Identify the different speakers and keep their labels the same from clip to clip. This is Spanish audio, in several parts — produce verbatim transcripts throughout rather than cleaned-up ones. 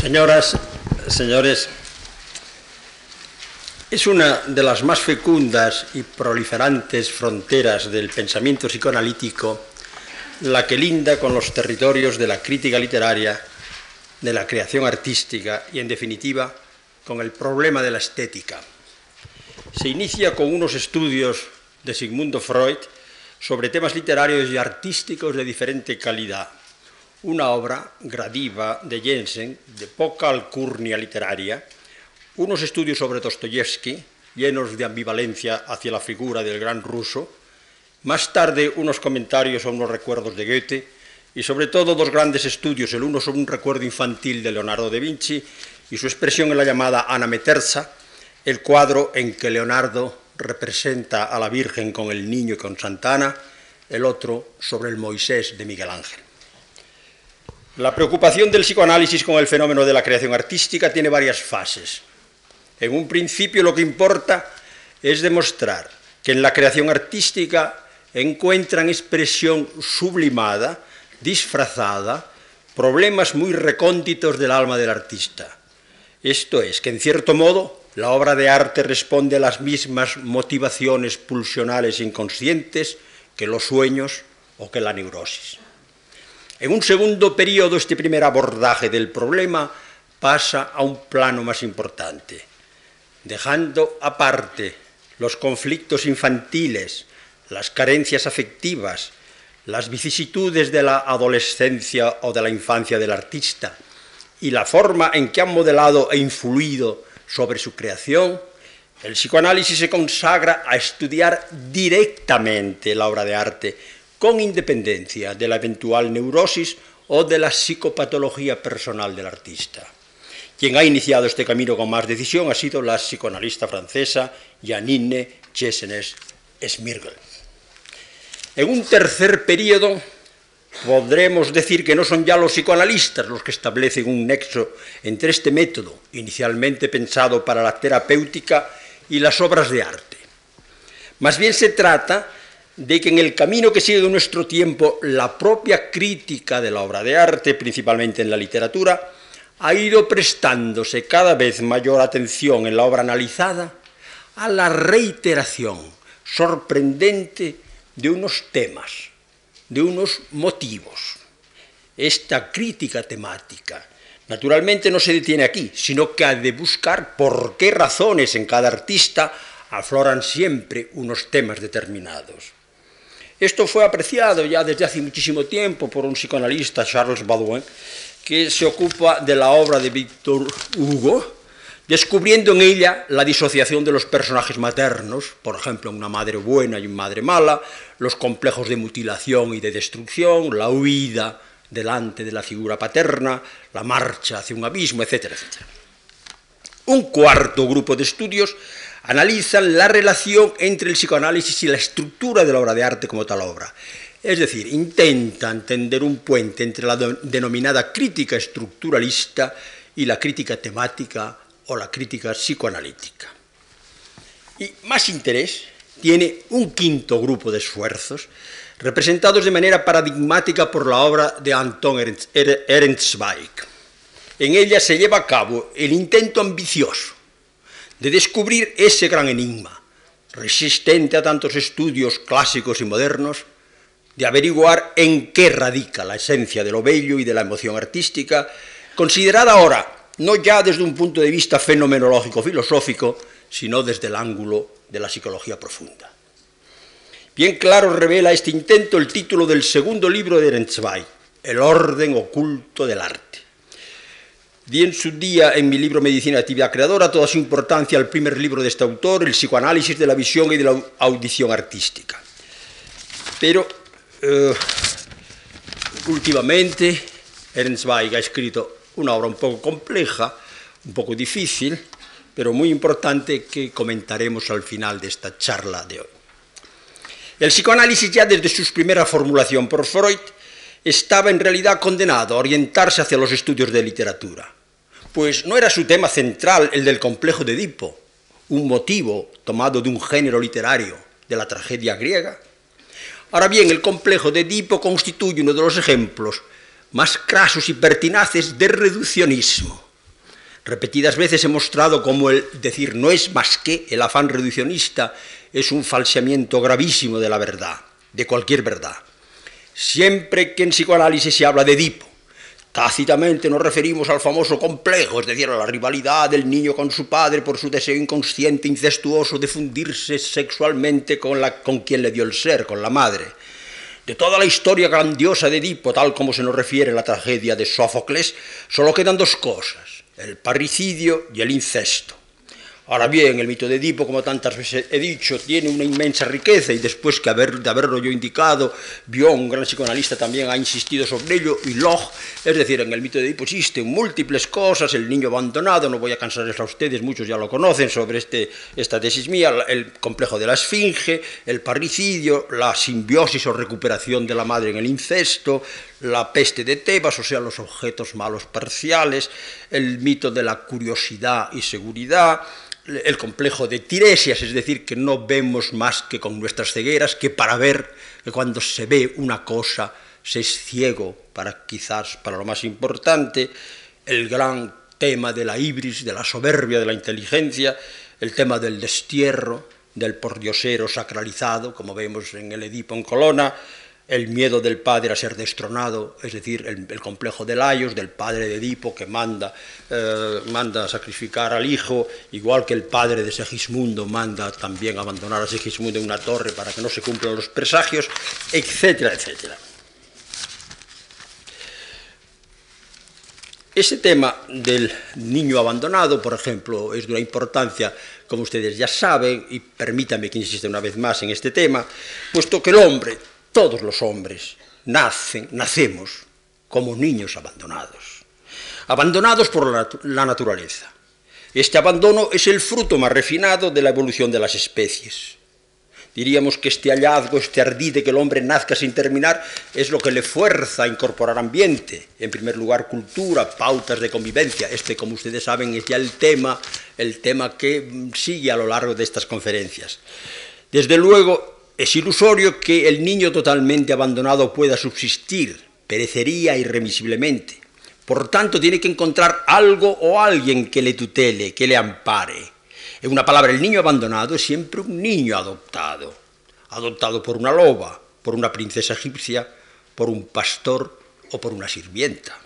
Speaker 1: Señoras, señores, es una de las más fecundas y proliferantes fronteras del pensamiento psicoanalítico la que linda con los territorios de la crítica literaria, de la creación artística y, en definitiva, con el problema de la estética. Se inicia con unos estudios de Sigmund Freud sobre temas literarios y artísticos de diferente calidad. Una obra gradiva de Jensen, de poca alcurnia literaria, unos estudios sobre Dostoyevsky, llenos de ambivalencia hacia la figura del gran ruso, más tarde unos comentarios a unos recuerdos de Goethe y sobre todo dos grandes estudios, el uno sobre un recuerdo infantil de Leonardo da Vinci y su expresión en la llamada Anameterza, el cuadro en que Leonardo representa a la Virgen con el niño y con Santa Ana, el otro sobre el Moisés de Miguel Ángel. La preocupación del psicoanálisis con el fenómeno de la creación artística tiene varias fases. En un principio lo que importa es demostrar que en la creación artística encuentran expresión sublimada, disfrazada, problemas muy recónditos del alma del artista. Esto es, que en cierto modo la obra de arte responde a las mismas motivaciones pulsionales inconscientes que los sueños o que la neurosis. En un segundo periodo, este primer abordaje del problema pasa a un plano más importante, dejando aparte los conflictos infantiles, las carencias afectivas, las vicisitudes de la adolescencia o de la infancia del artista y la forma en que han modelado e influido sobre su creación. El psicoanálisis se consagra a estudiar directamente la obra de arte, con independencia de la eventual neurosis o de la psicopatología personal del artista. Quien ha iniciado este camino con más decisión ha sido la psicoanalista francesa Janine Chesnes-Smirgel. En un tercer periodo podremos decir que no son ya los psicoanalistas los que establecen un nexo entre este método, inicialmente pensado para la terapéutica, y las obras de arte. Más bien se trata de que en el camino que sigue en nuestro tiempo la propia crítica de la obra de arte, principalmente en la literatura, ha ido prestándose cada vez mayor atención en la obra analizada a la reiteración sorprendente de unos temas, de unos motivos. Esta crítica temática, naturalmente, no se detiene aquí, sino que ha de buscar por qué razones en cada artista afloran siempre unos temas determinados. Esto fue apreciado ya desde hace muchísimo tiempo por un psicoanalista, Charles Baudouin, que se ocupa de la obra de Victor Hugo, descubriendo en ella la disociación de los personajes maternos, por ejemplo, una madre buena y una madre mala, los complejos de mutilación y de destrucción, la huida delante de la figura paterna, la marcha hacia un abismo, etcétera, etcétera. Un cuarto grupo de estudios analizan la relación entre el psicoanálisis y la estructura de la obra de arte como tal obra. Es decir, intentan tender un puente entre la denominada crítica estructuralista y la crítica temática o la crítica psicoanalítica. Y más interés tiene un quinto grupo de esfuerzos, representados de manera paradigmática por la obra de Anton Ernst Zweig. En ella se lleva a cabo el intento ambicioso de descubrir ese gran enigma, resistente a tantos estudios clásicos y modernos, de averiguar en qué radica la esencia de lo bello y de la emoción artística, considerada ahora no ya desde un punto de vista fenomenológico-filosófico, sino desde el ángulo de la psicología profunda. Bien claro revela este intento el título del segundo libro de Ernst Zweig, El orden oculto del arte. Di en su día en mi libro Medicina y Actividad Creadora toda su importancia al primer libro de este autor, el psicoanálisis de la visión y de la audición artística. Pero eh, últimamente Ernst Zweig ha escrito una obra un poco compleja, un poco difícil, pero muy importante, que comentaremos al final de esta charla de hoy. El psicoanálisis, ya desde su primera formulación por Freud, estaba en realidad condenado a orientarse hacia los estudios de literatura, pues no era su tema central el del complejo de Edipo, un motivo tomado de un género literario, de la tragedia griega. Ahora bien, el complejo de Edipo constituye uno de los ejemplos más crasos y pertinaces de reduccionismo, Repetidas veces he mostrado cómo el decir no es más que el afán reduccionista es un falseamiento gravísimo de la verdad, de cualquier verdad. Siempre que en psicoanálisis se habla de Edipo, tácitamente nos referimos al famoso complejo, es decir, a la rivalidad del niño con su padre por su deseo inconsciente, incestuoso de fundirse sexualmente con, la, con quien le dio el ser, con la madre. De toda la historia grandiosa de Edipo, tal como se nos refiere la tragedia de Sófocles, solo quedan dos cosas, el parricidio y el incesto. Ahora bien, el mito de Edipo, como tantas veces he dicho, tiene una inmensa riqueza y después que haber, de haberlo yo indicado, Bion, un gran psicoanalista, también ha insistido sobre ello, y Locke, es decir, en el mito de Edipo existen múltiples cosas, el niño abandonado, no voy a cansarles a ustedes, muchos ya lo conocen sobre este, esta tesis mía, el complejo de la esfinge, el parricidio, la simbiosis o recuperación de la madre en el incesto, la peste de Tebas, o sea, los objetos malos parciales, el mito de la curiosidad y seguridad, el complejo de Tiresias, es decir, que no vemos más que con nuestras cegueras, que para ver, que cuando se ve una cosa se es ciego, para quizás para lo más importante, el gran tema de la ibris, de la soberbia, de la inteligencia, el tema del destierro, del pordiosero sacralizado, como vemos en el Edipo en Colonna, el miedo del padre a ser destronado, es decir, el, el complejo de Laios, del padre de Edipo que manda, eh, manda a sacrificar al hijo, igual que el padre de Segismundo manda también a abandonar a Segismundo en una torre para que no se cumplan los presagios, etcétera, etcétera. Ese tema del niño abandonado, por ejemplo, es de una importancia, como ustedes ya saben, y permítanme que insista una vez más en este tema, puesto que el hombre, todos los hombres, nacen, nacemos como niños abandonados, abandonados por la, la naturaleza. Este abandono es el fruto más refinado de la evolución de las especies. Diríamos que este hallazgo, este ardid de que el hombre nazca sin terminar, es lo que le fuerza a incorporar ambiente, en primer lugar cultura, pautas de convivencia. Este, como ustedes saben, es ya el tema, el tema que sigue a lo largo de estas conferencias. Desde luego, es ilusorio que el niño totalmente abandonado pueda subsistir, perecería irremisiblemente. Por tanto, tiene que encontrar algo o alguien que le tutele, que le ampare. En una palabra, el niño abandonado es siempre un niño adoptado, adoptado por una loba, por una princesa egipcia, por un pastor o por una sirvienta.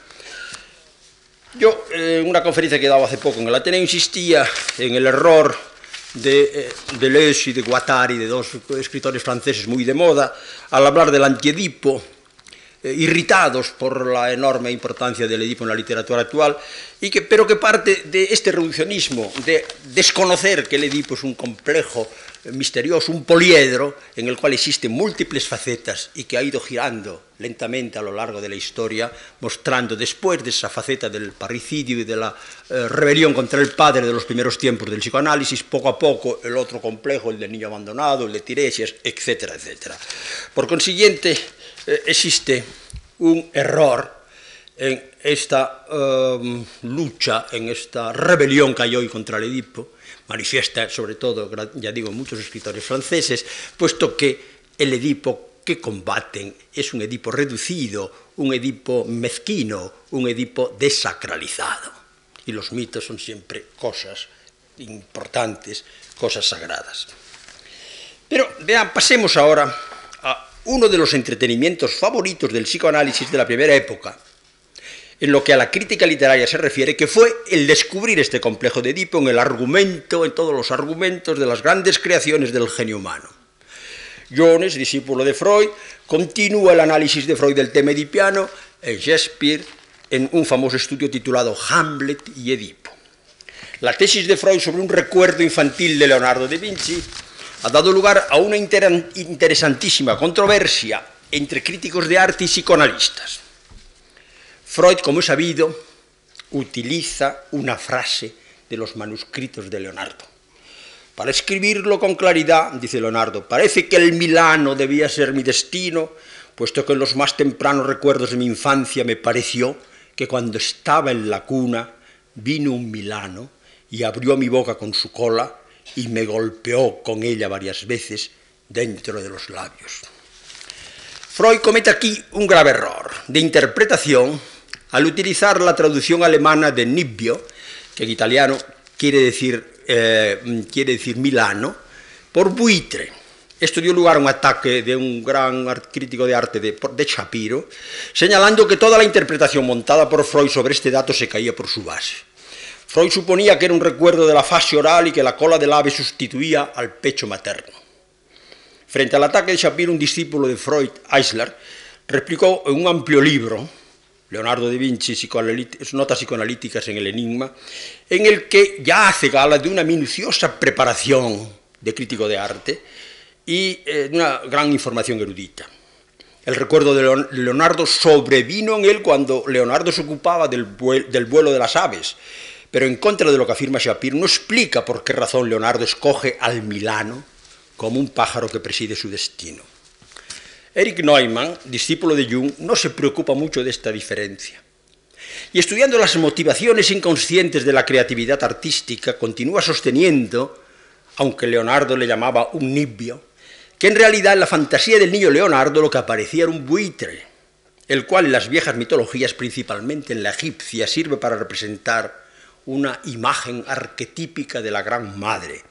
Speaker 1: Yo, en una conferencia que he dado hace poco en el Ateneo, insistía en el error de eh, Deleuze y de Guattari, de dos escritores franceses muy de moda, al hablar del antiedipo, eh, irritados por la enorme importancia del Edipo en la literatura actual, y que, pero que parte de este reduccionismo, de desconocer que el Edipo es un complejo misterioso, un poliedro en el cual existen múltiples facetas y que ha ido girando lentamente a lo largo de la historia, mostrando después de esa faceta del parricidio y de la eh, rebelión contra el padre de los primeros tiempos del psicoanálisis, poco a poco el otro complejo, el del niño abandonado, el de Tiresias, etcétera, etcétera. Por consiguiente, eh, existe un error en esta um, lucha, en esta rebelión que hay hoy contra el Edipo, manifiesta sobre todo, ya digo, muchos escritores franceses, puesto que el Edipo que combaten es un Edipo reducido, un Edipo mezquino, un Edipo desacralizado. Y los mitos son siempre cosas importantes, cosas sagradas. Pero vean, pasemos ahora a uno de los entretenimientos favoritos del psicoanálisis de la primera época, en lo que a la crítica literaria se refiere, que fue el descubrir este complejo de Edipo en el argumento, en todos los argumentos de las grandes creaciones del genio humano. Jones, discípulo de Freud, continúa el análisis de Freud del tema edipiano en Shakespeare, en un famoso estudio titulado Hamlet y Edipo. La tesis de Freud sobre un recuerdo infantil de Leonardo da Vinci ha dado lugar a una inter interesantísima controversia entre críticos de arte y psicoanalistas. Freud, como es sabido, utiliza una frase de los manuscritos de Leonardo. Para escribirlo con claridad, dice Leonardo, parece que el Milano debía ser mi destino, puesto que en los más tempranos recuerdos de mi infancia me pareció que cuando estaba en la cuna vino un Milano y abrió mi boca con su cola y me golpeó con ella varias veces dentro de los labios. Freud comete aquí un grave error de interpretación al utilizar la traducción alemana de Nibbio, que en italiano quiere decir, eh, quiere decir Milano, por buitre. Esto dio lugar a un ataque de un gran crítico de arte de, de Shapiro, señalando que toda la interpretación montada por Freud sobre este dato se caía por su base. Freud suponía que era un recuerdo de la fase oral y que la cola del ave sustituía al pecho materno. Frente al ataque de Shapiro, un discípulo de Freud, Eisler, replicó en un amplio libro, Leonardo da Vinci, Notas psicoanalíticas en el Enigma, en el que ya hace gala de una minuciosa preparación de crítico de arte y eh, de una gran información erudita. El recuerdo de Leonardo sobrevino en él cuando Leonardo se ocupaba del vuelo, del vuelo de las aves, pero en contra de lo que afirma Shapiro, no explica por qué razón Leonardo escoge al Milano como un pájaro que preside su destino. Erich Neumann, discípulo de Jung, no se preocupa mucho de esta diferencia. Y estudiando las motivaciones inconscientes de la creatividad artística, continúa sosteniendo, aunque Leonardo le llamaba un nibbio, que en realidad en la fantasía del niño Leonardo lo que aparecía era un buitre, el cual en las viejas mitologías, principalmente en la egipcia, sirve para representar una imagen arquetípica de la Gran Madre.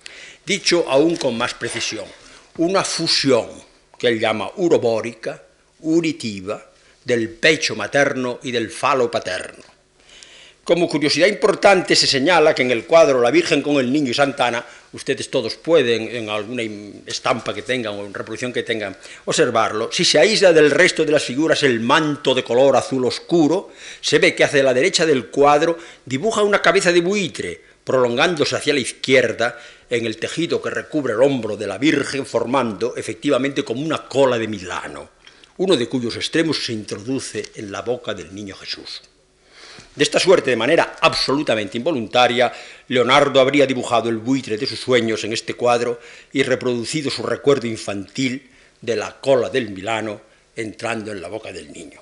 Speaker 1: Dicho aún con más precisión, una fusión que él llama urobórica, uritiva, del pecho materno y del falo paterno. Como curiosidad importante se señala que en el cuadro La Virgen con el Niño y Santa Ana, ustedes todos pueden, en alguna estampa que tengan o en reproducción que tengan, observarlo. Si se aísla del resto de las figuras el manto de color azul oscuro, se ve que hacia la derecha del cuadro dibuja una cabeza de buitre, prolongándose hacia la izquierda en el tejido que recubre el hombro de la Virgen, formando efectivamente como una cola de Milano, uno de cuyos extremos se introduce en la boca del niño Jesús. De esta suerte, de manera absolutamente involuntaria, Leonardo habría dibujado el buitre de sus sueños en este cuadro y reproducido su recuerdo infantil de la cola del Milano entrando en la boca del niño.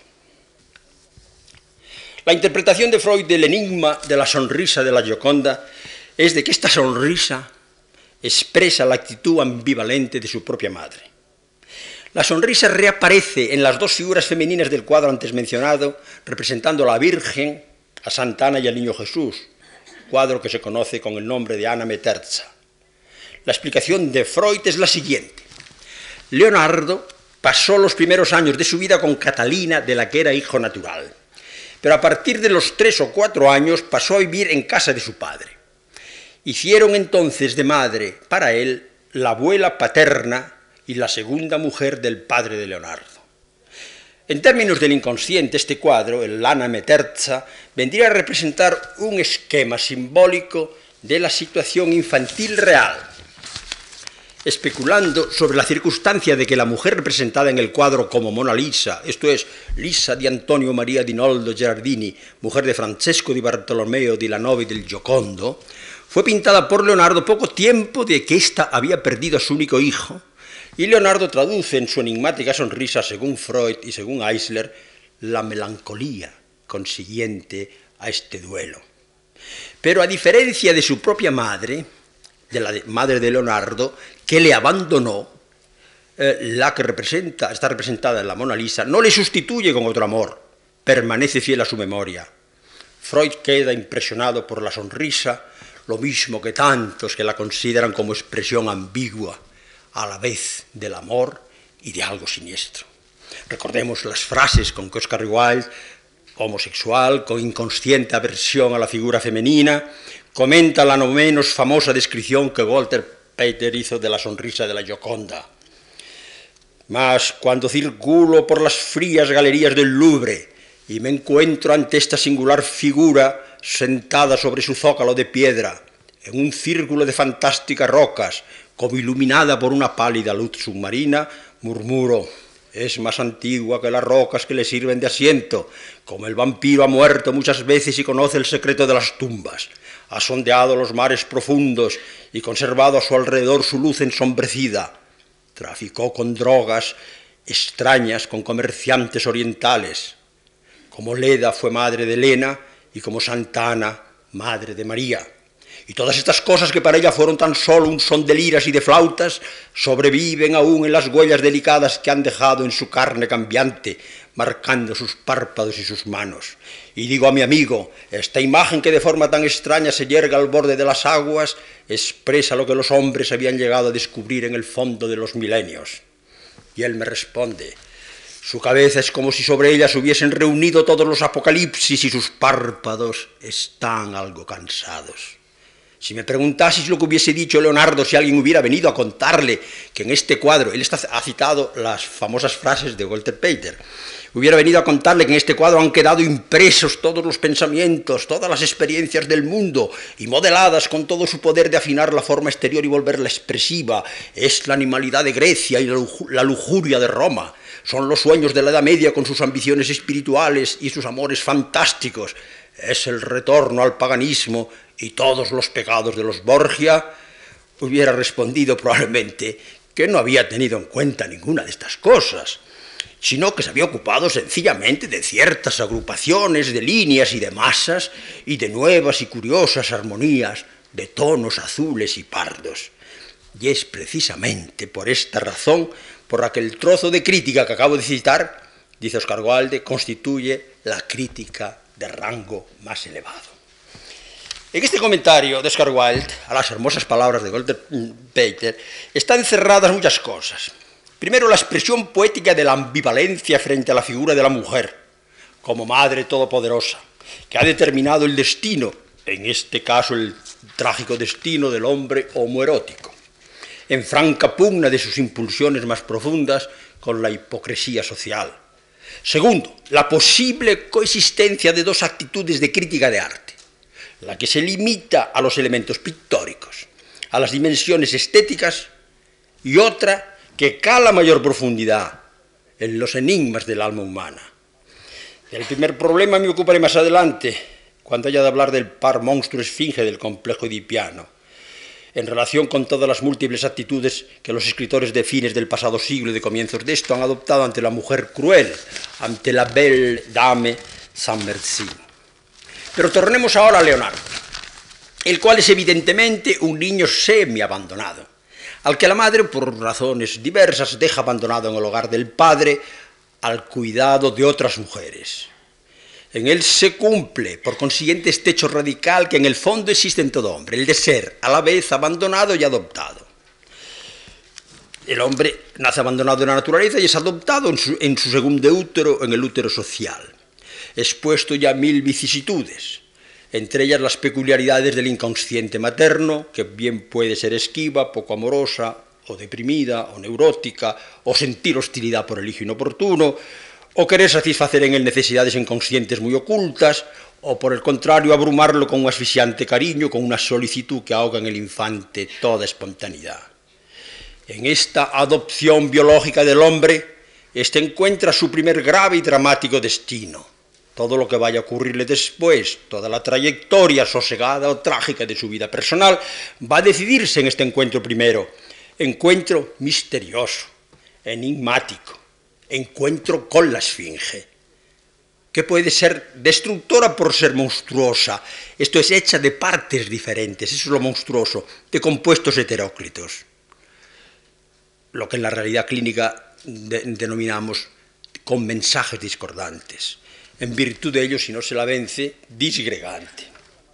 Speaker 1: La interpretación de Freud del enigma de la sonrisa de la Gioconda es de que esta sonrisa expresa la actitud ambivalente de su propia madre. La sonrisa reaparece en las dos figuras femeninas del cuadro antes mencionado, representando a la Virgen, a Santa Ana y al Niño Jesús, cuadro que se conoce con el nombre de Ana Meterza. La explicación de Freud es la siguiente. Leonardo pasó los primeros años de su vida con Catalina, de la que era hijo natural, pero a partir de los tres o cuatro años pasó a vivir en casa de su padre. Hicieron entonces de madre para él la abuela paterna y la segunda mujer del padre de Leonardo. En términos del inconsciente, este cuadro, el Ana Meterza, vendría a representar un esquema simbólico de la situación infantil real, especulando sobre la circunstancia de que la mujer representada en el cuadro como Mona Lisa, esto es, Lisa di Antonio Maria di Noldo Gerardini, mujer de Francesco di Bartolomeo di Lanove del Giocondo, fue pintada por Leonardo poco tiempo de que ésta había perdido a su único hijo, y Leonardo traduce en su enigmática sonrisa, según Freud y según Eisler, la melancolía consiguiente a este duelo. Pero a diferencia de su propia madre, de la de, madre de Leonardo, que le abandonó, eh, la que representa, está representada en la Mona Lisa, no le sustituye con otro amor, permanece fiel a su memoria. Freud queda impresionado por la sonrisa, lo mismo que tantos que la consideran como expresión ambigua, a la vez del amor y de algo siniestro. Recordemos las frases con que Oscar Wilde, homosexual, con inconsciente aversión a la figura femenina, comenta la no menos famosa descripción que Walter Pater hizo de la sonrisa de la Gioconda. Mas cuando circulo por las frías galerías del Louvre y me encuentro ante esta singular figura sentada sobre su zócalo de piedra, en un círculo de fantásticas rocas, como iluminada por una pálida luz submarina, murmuro, es más antigua que las rocas que le sirven de asiento, como el vampiro ha muerto muchas veces y conoce el secreto de las tumbas, ha sondeado los mares profundos y conservado a su alrededor su luz ensombrecida, traficó con drogas extrañas con comerciantes orientales, como Leda fue madre de Elena y como Santa Ana, madre de María. Y todas estas cosas que para ella fueron tan solo un son de liras y de flautas, sobreviven aún en las huellas delicadas que han dejado en su carne cambiante, marcando sus párpados y sus manos. Y digo a mi amigo, esta imagen que de forma tan extraña se yerga al borde de las aguas, expresa lo que los hombres habían llegado a descubrir en el fondo de los milenios. Y él me responde, su cabeza es como si sobre ella se hubiesen reunido todos los apocalipsis y sus párpados están algo cansados. Si me preguntases lo que hubiese dicho Leonardo si alguien hubiera venido a contarle que en este cuadro, él está, ha citado las famosas frases de Walter Pater, hubiera venido a contarle que en este cuadro han quedado impresos todos los pensamientos, todas las experiencias del mundo y modeladas con todo su poder de afinar la forma exterior y volverla expresiva, es la animalidad de Grecia y la lujuria de Roma. Son los sueños de la Edad Media con sus ambiciones espirituales y sus amores fantásticos. Es el retorno al paganismo y todos los pecados de los Borgia. Hubiera respondido probablemente que no había tenido en cuenta ninguna de estas cosas, sino que se había ocupado sencillamente de ciertas agrupaciones de líneas y de masas y de nuevas y curiosas armonías de tonos azules y pardos. Y es precisamente por esta razón por la que el trozo de crítica que acabo de citar, dice Oscar Wilde, constituye la crítica de rango más elevado. En este comentario de Oscar Wilde a las hermosas palabras de Walter Pater están encerradas muchas cosas. Primero, la expresión poética de la ambivalencia frente a la figura de la mujer, como madre todopoderosa, que ha determinado el destino, en este caso el trágico destino del hombre homoerótico, en franca pugna de sus impulsiones más profundas con la hipocresía social. Segundo, la posible coexistencia de dos actitudes de crítica de arte, la que se limita a los elementos pictóricos, a las dimensiones estéticas, y otra que cala mayor profundidad en los enigmas del alma humana. Del primer problema me ocuparé más adelante, cuando haya de hablar del par monstruo-esfinge del complejo edipiano, en relación con todas las múltiples actitudes que los escritores de fines del pasado siglo y de comienzos de esto han adoptado ante la mujer cruel, ante la belle dame sans merci. Pero tornemos ahora a Leonardo, el cual es evidentemente un niño semi-abandonado, al que la madre, por razones diversas, deja abandonado en el hogar del padre al cuidado de otras mujeres. En él se cumple, por consiguiente, este hecho radical que en el fondo existe en todo hombre, el de ser a la vez abandonado y adoptado. El hombre nace abandonado de la naturaleza y es adoptado en su, en su segundo útero, en el útero social, expuesto ya a mil vicisitudes, entre ellas las peculiaridades del inconsciente materno, que bien puede ser esquiva, poco amorosa, o deprimida, o neurótica, o sentir hostilidad por el hijo inoportuno, o querer satisfacer en él necesidades inconscientes muy ocultas, o por el contrario abrumarlo con un asfixiante cariño, con una solicitud que ahoga en el infante toda espontaneidad. En esta adopción biológica del hombre, éste encuentra su primer grave y dramático destino. Todo lo que vaya a ocurrirle después, toda la trayectoria sosegada o trágica de su vida personal, va a decidirse en este encuentro primero, encuentro misterioso, enigmático, encuentro con la esfinge, que puede ser destructora por ser monstruosa, esto es, hecha de partes diferentes, eso es lo monstruoso, de compuestos heteróclitos, lo que en la realidad clínica de, denominamos con mensajes discordantes, en virtud de ello, si no se la vence, disgregante.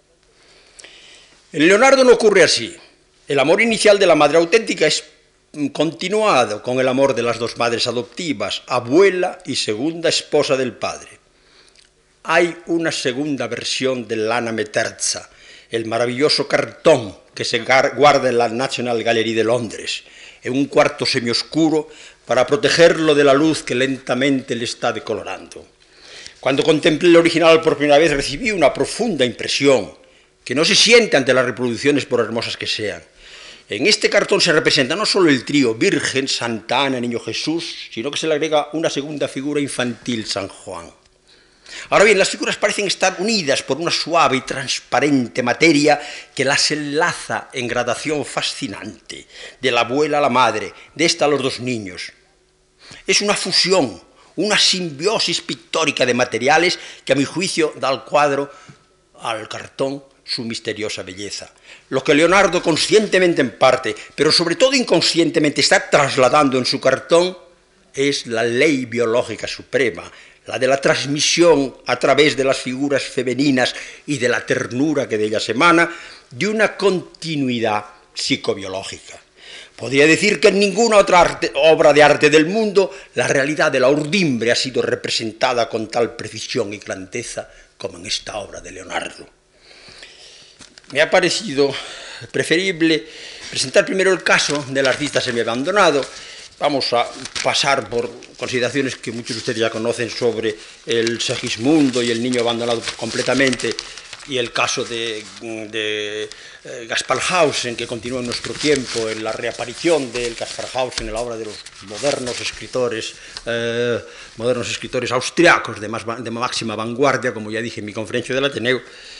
Speaker 1: En Leonardo no ocurre así, el amor inicial de la madre auténtica es continuado con el amor de las dos madres adoptivas, abuela y segunda esposa del padre. Hay una segunda versión del l'Anima Terza, el maravilloso cartón que se guarda en la National Gallery de Londres, en un cuarto semioscuro para protegerlo de la luz que lentamente le está decolorando. Cuando contemplé el original por primera vez recibí una profunda impresión que no se siente ante las reproducciones por hermosas que sean. En este cartón se representa no solo el trío Virgen, Santa Ana, Niño Jesús, sino que se le agrega una segunda figura infantil, San Juan. Ahora bien, las figuras parecen estar unidas por una suave y transparente materia que las enlaza en gradación fascinante, de la abuela a la madre, de esta a los dos niños. Es una fusión, una simbiosis pictórica de materiales que a mi juicio da al cuadro, al cartón, su misteriosa belleza. Lo que Leonardo conscientemente en parte, pero sobre todo inconscientemente está trasladando en su cartón es la ley biológica suprema, la de la transmisión a través de las figuras femeninas y de la ternura que de ellas emana, de una continuidad psicobiológica. Podría decir que en ninguna otra arte, obra de arte del mundo la realidad de la urdimbre ha sido representada con tal precisión y grandeza como en esta obra de Leonardo. Me ha parecido preferible presentar primero el caso del artista semiabandonado. Vamos a pasar por consideraciones que muchos de ustedes ya conocen sobre el Segismundo y el niño abandonado completamente, y el caso de, de eh, Gasparhausen, que continúa en nuestro tiempo, en la reaparición del Gasparhausen en la obra de los modernos escritores, eh, modernos escritores austriacos de, más, de máxima vanguardia, como ya dije en mi conferencia del Ateneo,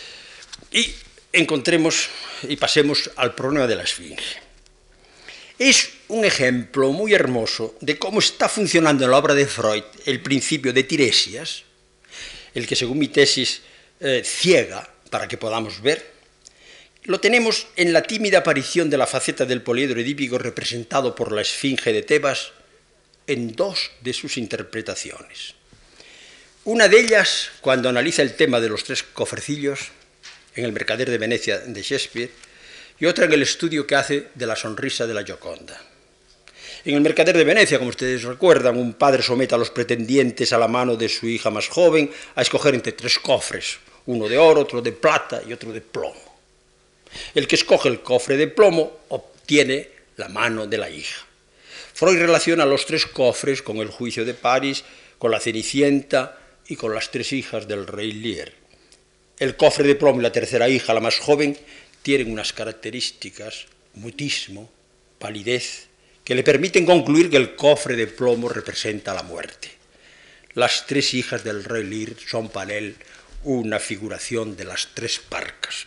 Speaker 1: y encontremos y pasemos al problema de la esfinge. Es un ejemplo muy hermoso de cómo está funcionando en la obra de Freud el principio de Tiresias, el que según mi tesis eh, ciega para que podamos ver. Lo tenemos en la tímida aparición de la faceta del poliedro edípico representado por la esfinge de Tebas en dos de sus interpretaciones. Una de ellas, cuando analiza el tema de los tres cofrecillos en El mercader de Venecia de Shakespeare, y otra en el estudio que hace de la sonrisa de la Gioconda. En El mercader de Venecia, como ustedes recuerdan, un padre somete a los pretendientes a la mano de su hija más joven a escoger entre tres cofres, uno de oro, otro de plata y otro de plomo. El que escoge el cofre de plomo obtiene la mano de la hija. Freud relaciona los tres cofres con el juicio de París, con la Cenicienta y con las tres hijas del rey Lear. El cofre de plomo y la tercera hija, la más joven, tienen unas características, mutismo, palidez, que le permiten concluir que el cofre de plomo representa la muerte. Las tres hijas del rey Lear son para él una figuración de las tres parcas.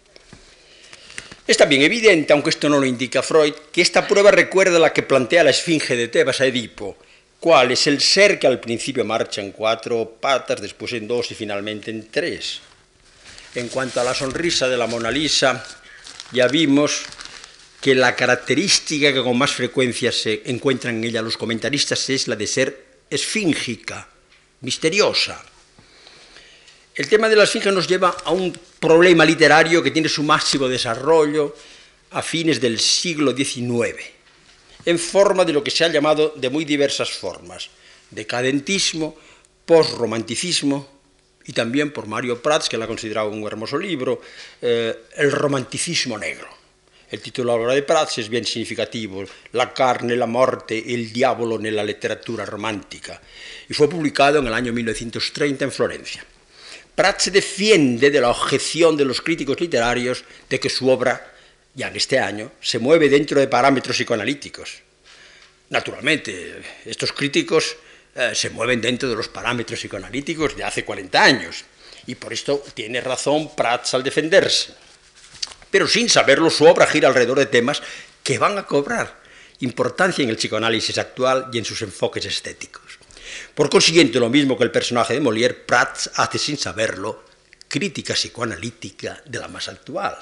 Speaker 1: Es también evidente, aunque esto no lo indica Freud, que esta prueba recuerda a la que plantea la esfinge de Tebas a Edipo, cuál es el ser que al principio marcha en cuatro patas, después en dos y finalmente en tres. En cuanto a la sonrisa de la Mona Lisa, ya vimos que la característica que con más frecuencia se encuentra en ella los comentaristas es la de ser esfíngica, misteriosa. El tema de la esfinge nos lleva a un problema literario que tiene su máximo desarrollo a fines del siglo diecinueve, en forma de lo que se ha llamado de muy diversas formas: decadentismo, postromanticismo, y también por Mario Prats, que la ha considerado un hermoso libro, eh, el romanticismo negro. El título de la obra de Prats es bien significativo: La carne, la morte e il diavolo nella letteratura romantica, y fue publicado en el año mil novecientos treinta en Florencia. Prats se defiende de la objeción de los críticos literarios de que su obra, ya en este año, se mueve dentro de parámetros psicoanalíticos. Naturalmente, estos críticos eh, se mueven dentro de los parámetros psicoanalíticos de hace cuarenta años, y por esto tiene razón Prats al defenderse. Pero sin saberlo, su obra gira alrededor de temas que van a cobrar importancia en el psicoanálisis actual y en sus enfoques estéticos. Por consiguiente, lo mismo que el personaje de Molière, Prats hace sin saberlo crítica psicoanalítica de la más actual.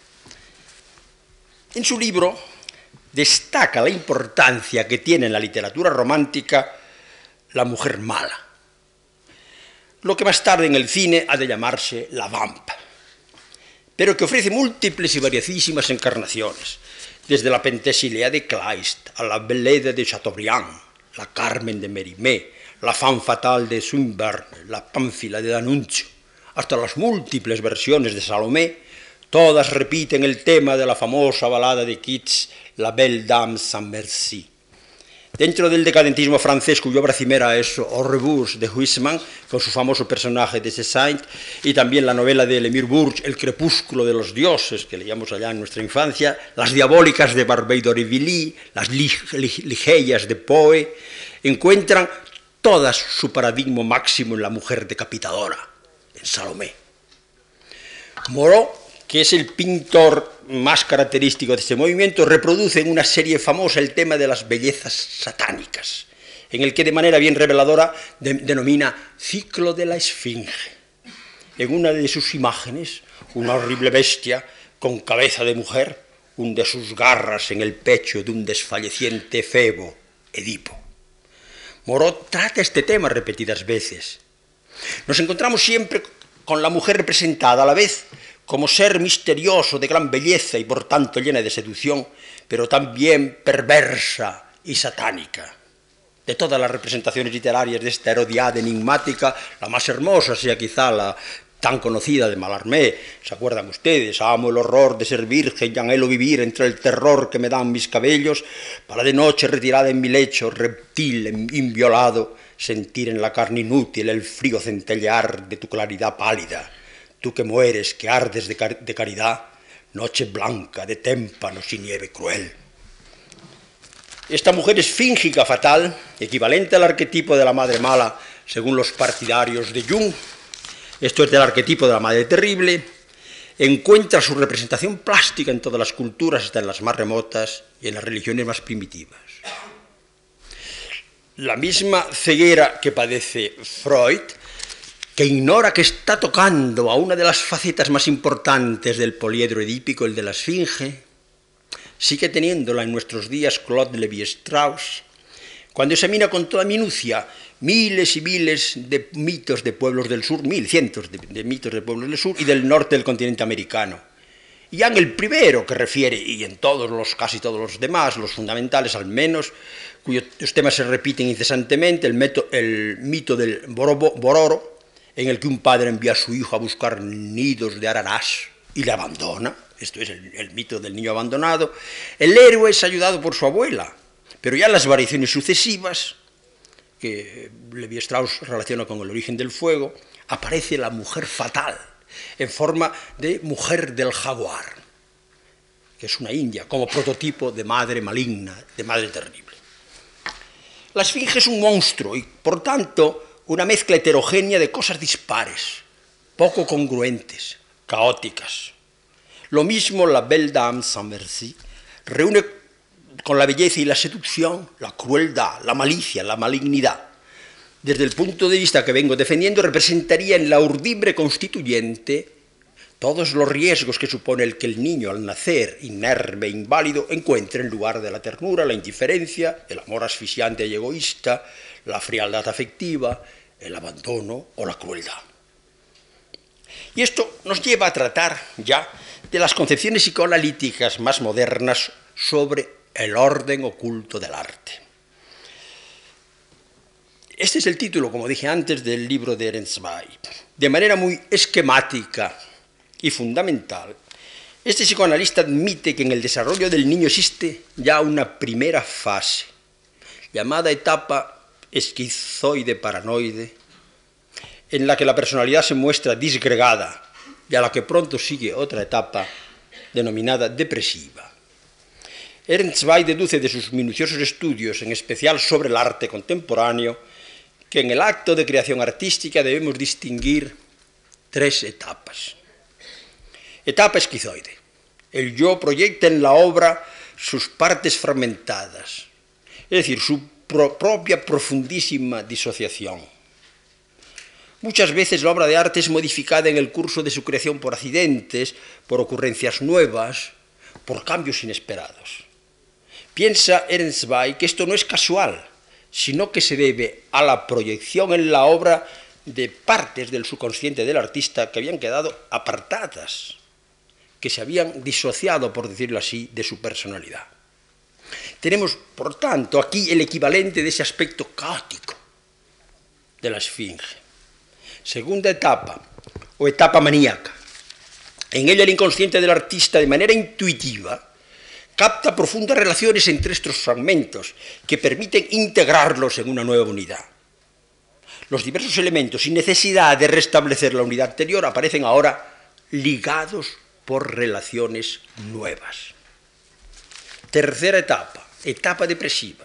Speaker 1: En su libro destaca la importancia que tiene en la literatura romántica la mujer mala, lo que más tarde en el cine ha de llamarse la vampa, pero que ofrece múltiples y variadísimas encarnaciones, desde la Penthesilea de Kleist a la Belleza de Chateaubriand, la Carmen de Mérimée, la Femme fatale de Swinburne, la Pánfila de D'Annunzio, hasta las múltiples versiones de Salomé. Todas repiten el tema de la famosa balada de Keats, La Belle Dame sans Merci. Dentro del decadentismo francés, cuya obra cimera es Au revoir de Huysmans, con su famoso personaje de Saint, y también la novela de Lemire Bourges, El crepúsculo de los dioses, que leíamos allá en nuestra infancia, las diabólicas de Barbey d'Aurevilly, las Ligeias de Poe, encuentran todas su paradigma máximo en la mujer decapitadora, en Salomé. Moreau, que es el pintor más característico de este movimiento, reproduce en una serie famosa el tema de las bellezas satánicas, en el que de manera bien reveladora de, denomina ciclo de la esfinge. en una de sus imágenes, una horrible bestia con cabeza de mujer hunde sus garras en el pecho de un desfalleciente Febo, Edipo. Moreau trata este tema repetidas veces. Nos encontramos siempre con la mujer representada a la vez como ser misterioso, de gran belleza y por tanto llena de seducción, pero también perversa y satánica. De todas las representaciones literarias de esta Herodiade enigmática, la más hermosa sea quizá la tan conocida de Mallarmé. ¿Se acuerdan ustedes? Amo el horror de ser virgen y anhelo vivir entre el terror que me dan mis cabellos, para de noche retirada en mi lecho, reptil inviolado, sentir en la carne inútil el frío centellear de tu claridad pálida. Tú que mueres, que ardes de, car de caridad, noche blanca de témpanos y nieve cruel. Esta mujer esfíngica fatal, equivalente al arquetipo de la madre mala, según los partidarios de Jung, esto es del arquetipo de la madre terrible, encuentra su representación plástica en todas las culturas, hasta en las más remotas y en las religiones más primitivas. La misma ceguera que padece Freud, que ignora que está tocando a una de las facetas más importantes del poliedro edípico, el de la esfinge, sigue teniéndola en nuestros días Claude Lévi-Strauss, cuando examina con toda minucia miles y miles de mitos de pueblos del sur, mil, cientos de, de mitos de pueblos del sur y del norte del continente americano. Y ya en el primero que refiere, y en todos los, casi todos los demás, los fundamentales al menos, cuyos temas se repiten incesantemente, el, meto, el mito del borobo, Bororo, en el que un padre envía a su hijo a buscar nidos de ararás y le abandona, esto es el, el mito del niño abandonado. El héroe es ayudado por su abuela, pero ya en las variaciones sucesivas, que Lévi-Strauss relaciona con el origen del fuego, aparece la mujer fatal, en forma de mujer del jaguar, que es una india, como prototipo de madre maligna, de madre terrible. La esfinge es un monstruo y, por tanto, una mezcla heterogénea de cosas dispares, poco congruentes, caóticas. Lo mismo la Belle Dame sans merci reúne con la belleza y la seducción la crueldad, la malicia, la malignidad. Desde el punto de vista que vengo defendiendo, representaría en la urdimbre constituyente todos los riesgos que supone el que el niño al nacer, inerme e inválido, encuentre en lugar de la ternura, la indiferencia, el amor asfixiante y egoísta, la frialdad afectiva, el abandono o la crueldad. Y esto nos lleva a tratar ya de las concepciones psicoanalíticas más modernas sobre el orden oculto del arte. Este es el título, como dije antes, del libro de Ehrenzweig. De manera muy esquemática y fundamental, este psicoanalista admite que en el desarrollo del niño existe ya una primera fase, llamada etapa esquizoide paranoide, en la que la personalidad se muestra disgregada y a la que pronto sigue otra etapa denominada depresiva. Ehrenzweig deduce de sus minuciosos estudios, en especial sobre el arte contemporáneo, que en el acto de creación artística debemos distinguir tres etapas. Etapa esquizoide. El yo proyecta en la obra sus partes fragmentadas, es decir, su pro propia profundísima disociación. Muchas veces la obra de arte es modificada en el curso de su creación por accidentes, por ocurrencias nuevas, por cambios inesperados. Piensa Ehrenzweig que esto no es casual, sino que se debe a la proyección en la obra de partes del subconsciente del artista que habían quedado apartadas, que se habían disociado, por decirlo así, de su personalidad. Tenemos, por tanto, aquí el equivalente de ese aspecto caótico de la esfinge. Segunda etapa, o etapa maníaca. En ella el inconsciente del artista, de manera intuitiva, capta profundas relaciones entre estos fragmentos que permiten integrarlos en una nueva unidad. Los diversos elementos, sin necesidad de restablecer la unidad anterior, aparecen ahora ligados por relaciones nuevas. Tercera etapa, etapa depresiva.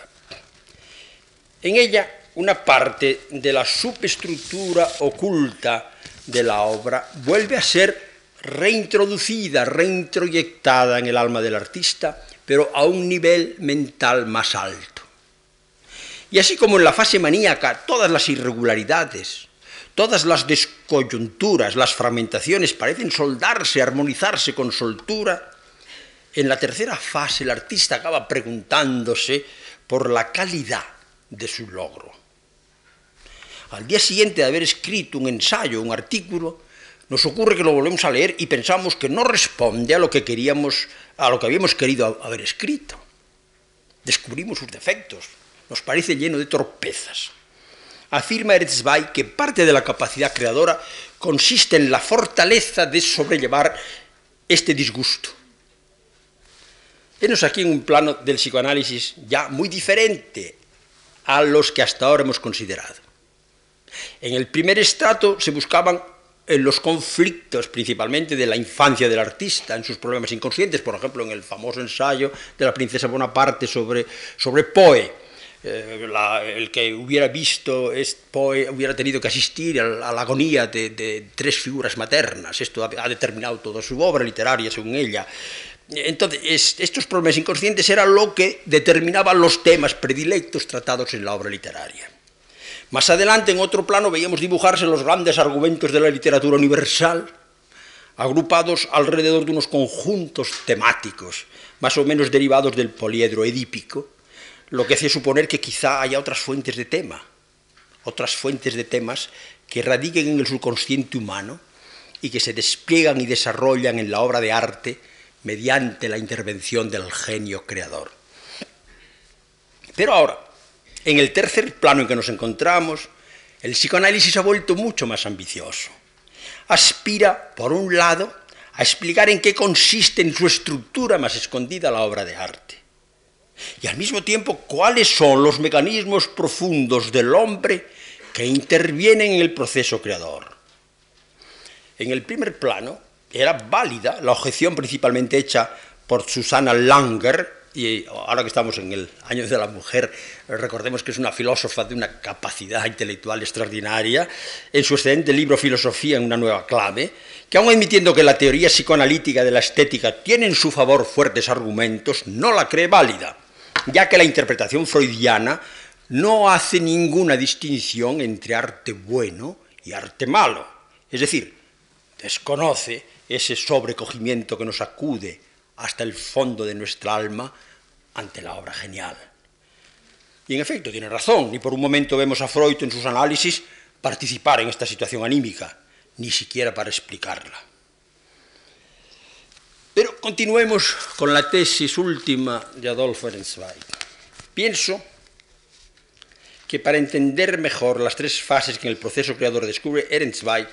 Speaker 1: En ella, una parte de la subestructura oculta de la obra vuelve a ser reintroducida, reintroyectada en el alma del artista, pero a un nivel mental más alto. Y así como en la fase maníaca, todas las irregularidades, todas las desconexiones, coyunturas, las fragmentaciones parecen soldarse, armonizarse con soltura, en la tercera fase el artista acaba preguntándose por la calidad de su logro. Al día siguiente de haber escrito un ensayo, un artículo, nos ocurre que lo volvemos a leer y pensamos que no responde a lo que queríamos, a lo que habíamos querido haber escrito. Descubrimos sus defectos, nos parece lleno de torpezas. Afirma Erzweig que parte de la capacidad creadora consiste en la fortaleza de sobrellevar este disgusto. Venos aquí en un plano del psicoanálisis ya muy diferente a los que hasta ahora hemos considerado. En el primer estrato se buscaban los conflictos principalmente de la infancia del artista, en sus problemas inconscientes, por ejemplo, en el famoso ensayo de la princesa Bonaparte sobre, sobre Poe. Eh, la, el que hubiera visto es, Poe hubiera tenido que asistir a la, a la agonía de, de tres figuras maternas. Esto ha, ha determinado toda su obra literaria, según ella. Entonces, es, estos problemas inconscientes eran lo que determinaban los temas predilectos tratados en la obra literaria. Más adelante, en otro plano, veíamos dibujarse los grandes argumentos de la literatura universal, agrupados alrededor de unos conjuntos temáticos, más o menos derivados del poliedro edípico, lo que hace suponer que quizá haya otras fuentes de tema, otras fuentes de temas que radiquen en el subconsciente humano y que se despliegan y desarrollan en la obra de arte mediante la intervención del genio creador. Pero ahora, en el tercer plano en que nos encontramos, el psicoanálisis ha vuelto mucho más ambicioso. Aspira, por un lado, a explicar en qué consiste en su estructura más escondida la obra de arte, y al mismo tiempo cuáles son los mecanismos profundos del hombre que intervienen en el proceso creador. En el primer plano era válida la objeción principalmente hecha por Susanna Langer, y ahora que estamos en el año de la mujer, recordemos que es una filósofa de una capacidad intelectual extraordinaria, en su excelente libro Filosofía en una nueva clave, que aun admitiendo que la teoría psicoanalítica de la estética tiene en su favor fuertes argumentos, no la cree válida, ya que la interpretación freudiana no hace ninguna distinción entre arte bueno y arte malo, es decir, desconoce ese sobrecogimiento que nos acude hasta el fondo de nuestra alma ante la obra genial. Y en efecto, tiene razón, ni por un momento vemos a Freud en sus análisis participar en esta situación anímica, ni siquiera para explicarla. Pero continuemos con la tesis última de Adolfo Erzweig. Pienso que para entender mejor las tres fases que en el proceso creador descubre Erzweig,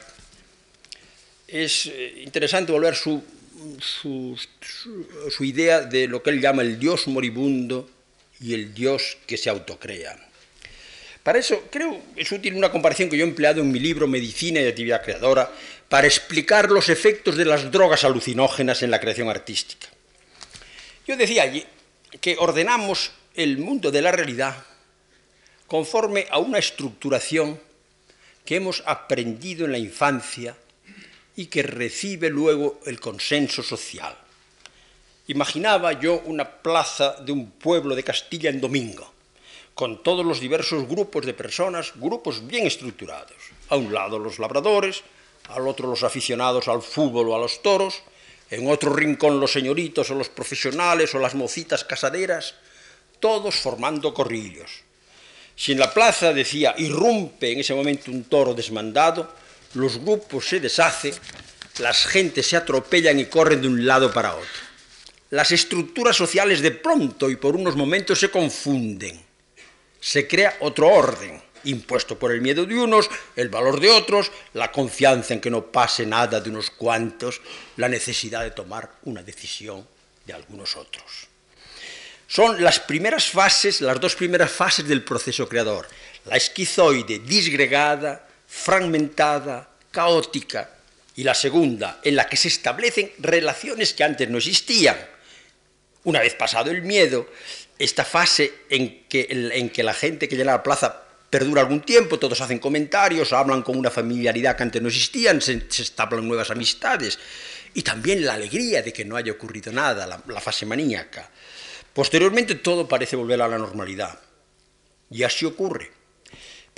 Speaker 1: es interesante volver su Su, su, su idea de lo que él llama el Dios moribundo y el Dios que se autocrea. Para eso creo que es útil una comparación que yo he empleado en mi libro Medicina y Actividad Creadora para explicar los efectos de las drogas alucinógenas en la creación artística. Yo decía allí que ordenamos el mundo de la realidad conforme a una estructuración que hemos aprendido en la infancia y que recibe luego el consenso social. Imaginaba yo una plaza de un pueblo de Castilla en domingo, con todos los diversos grupos de personas, grupos bien estructurados. A un lado los labradores, al otro los aficionados al fútbol o a los toros, en otro rincón los señoritos o los profesionales o las mocitas casaderas, todos formando corrillos. Si en la plaza, decía, irrumpe en ese momento un toro desmandado, los grupos se deshacen, las gentes se atropellan y corren de un lado para otro. Las estructuras sociales de pronto y por unos momentos se confunden. Se crea otro orden, impuesto por el miedo de unos, el valor de otros, la confianza en que no pase nada de unos cuantos, la necesidad de tomar una decisión de algunos otros. Son las primeras fases, las dos primeras fases del proceso creador. La esquizoide disgregada, fragmentada, caótica, y la segunda, en la que se establecen relaciones que antes no existían. Una vez pasado el miedo, esta fase en que, en que la gente que llena la plaza perdura algún tiempo, todos hacen comentarios, hablan con una familiaridad que antes no existían, se, se establecen nuevas amistades, y también la alegría de que no haya ocurrido nada, la, la fase maníaca. Posteriormente todo parece volver a la normalidad, y así ocurre.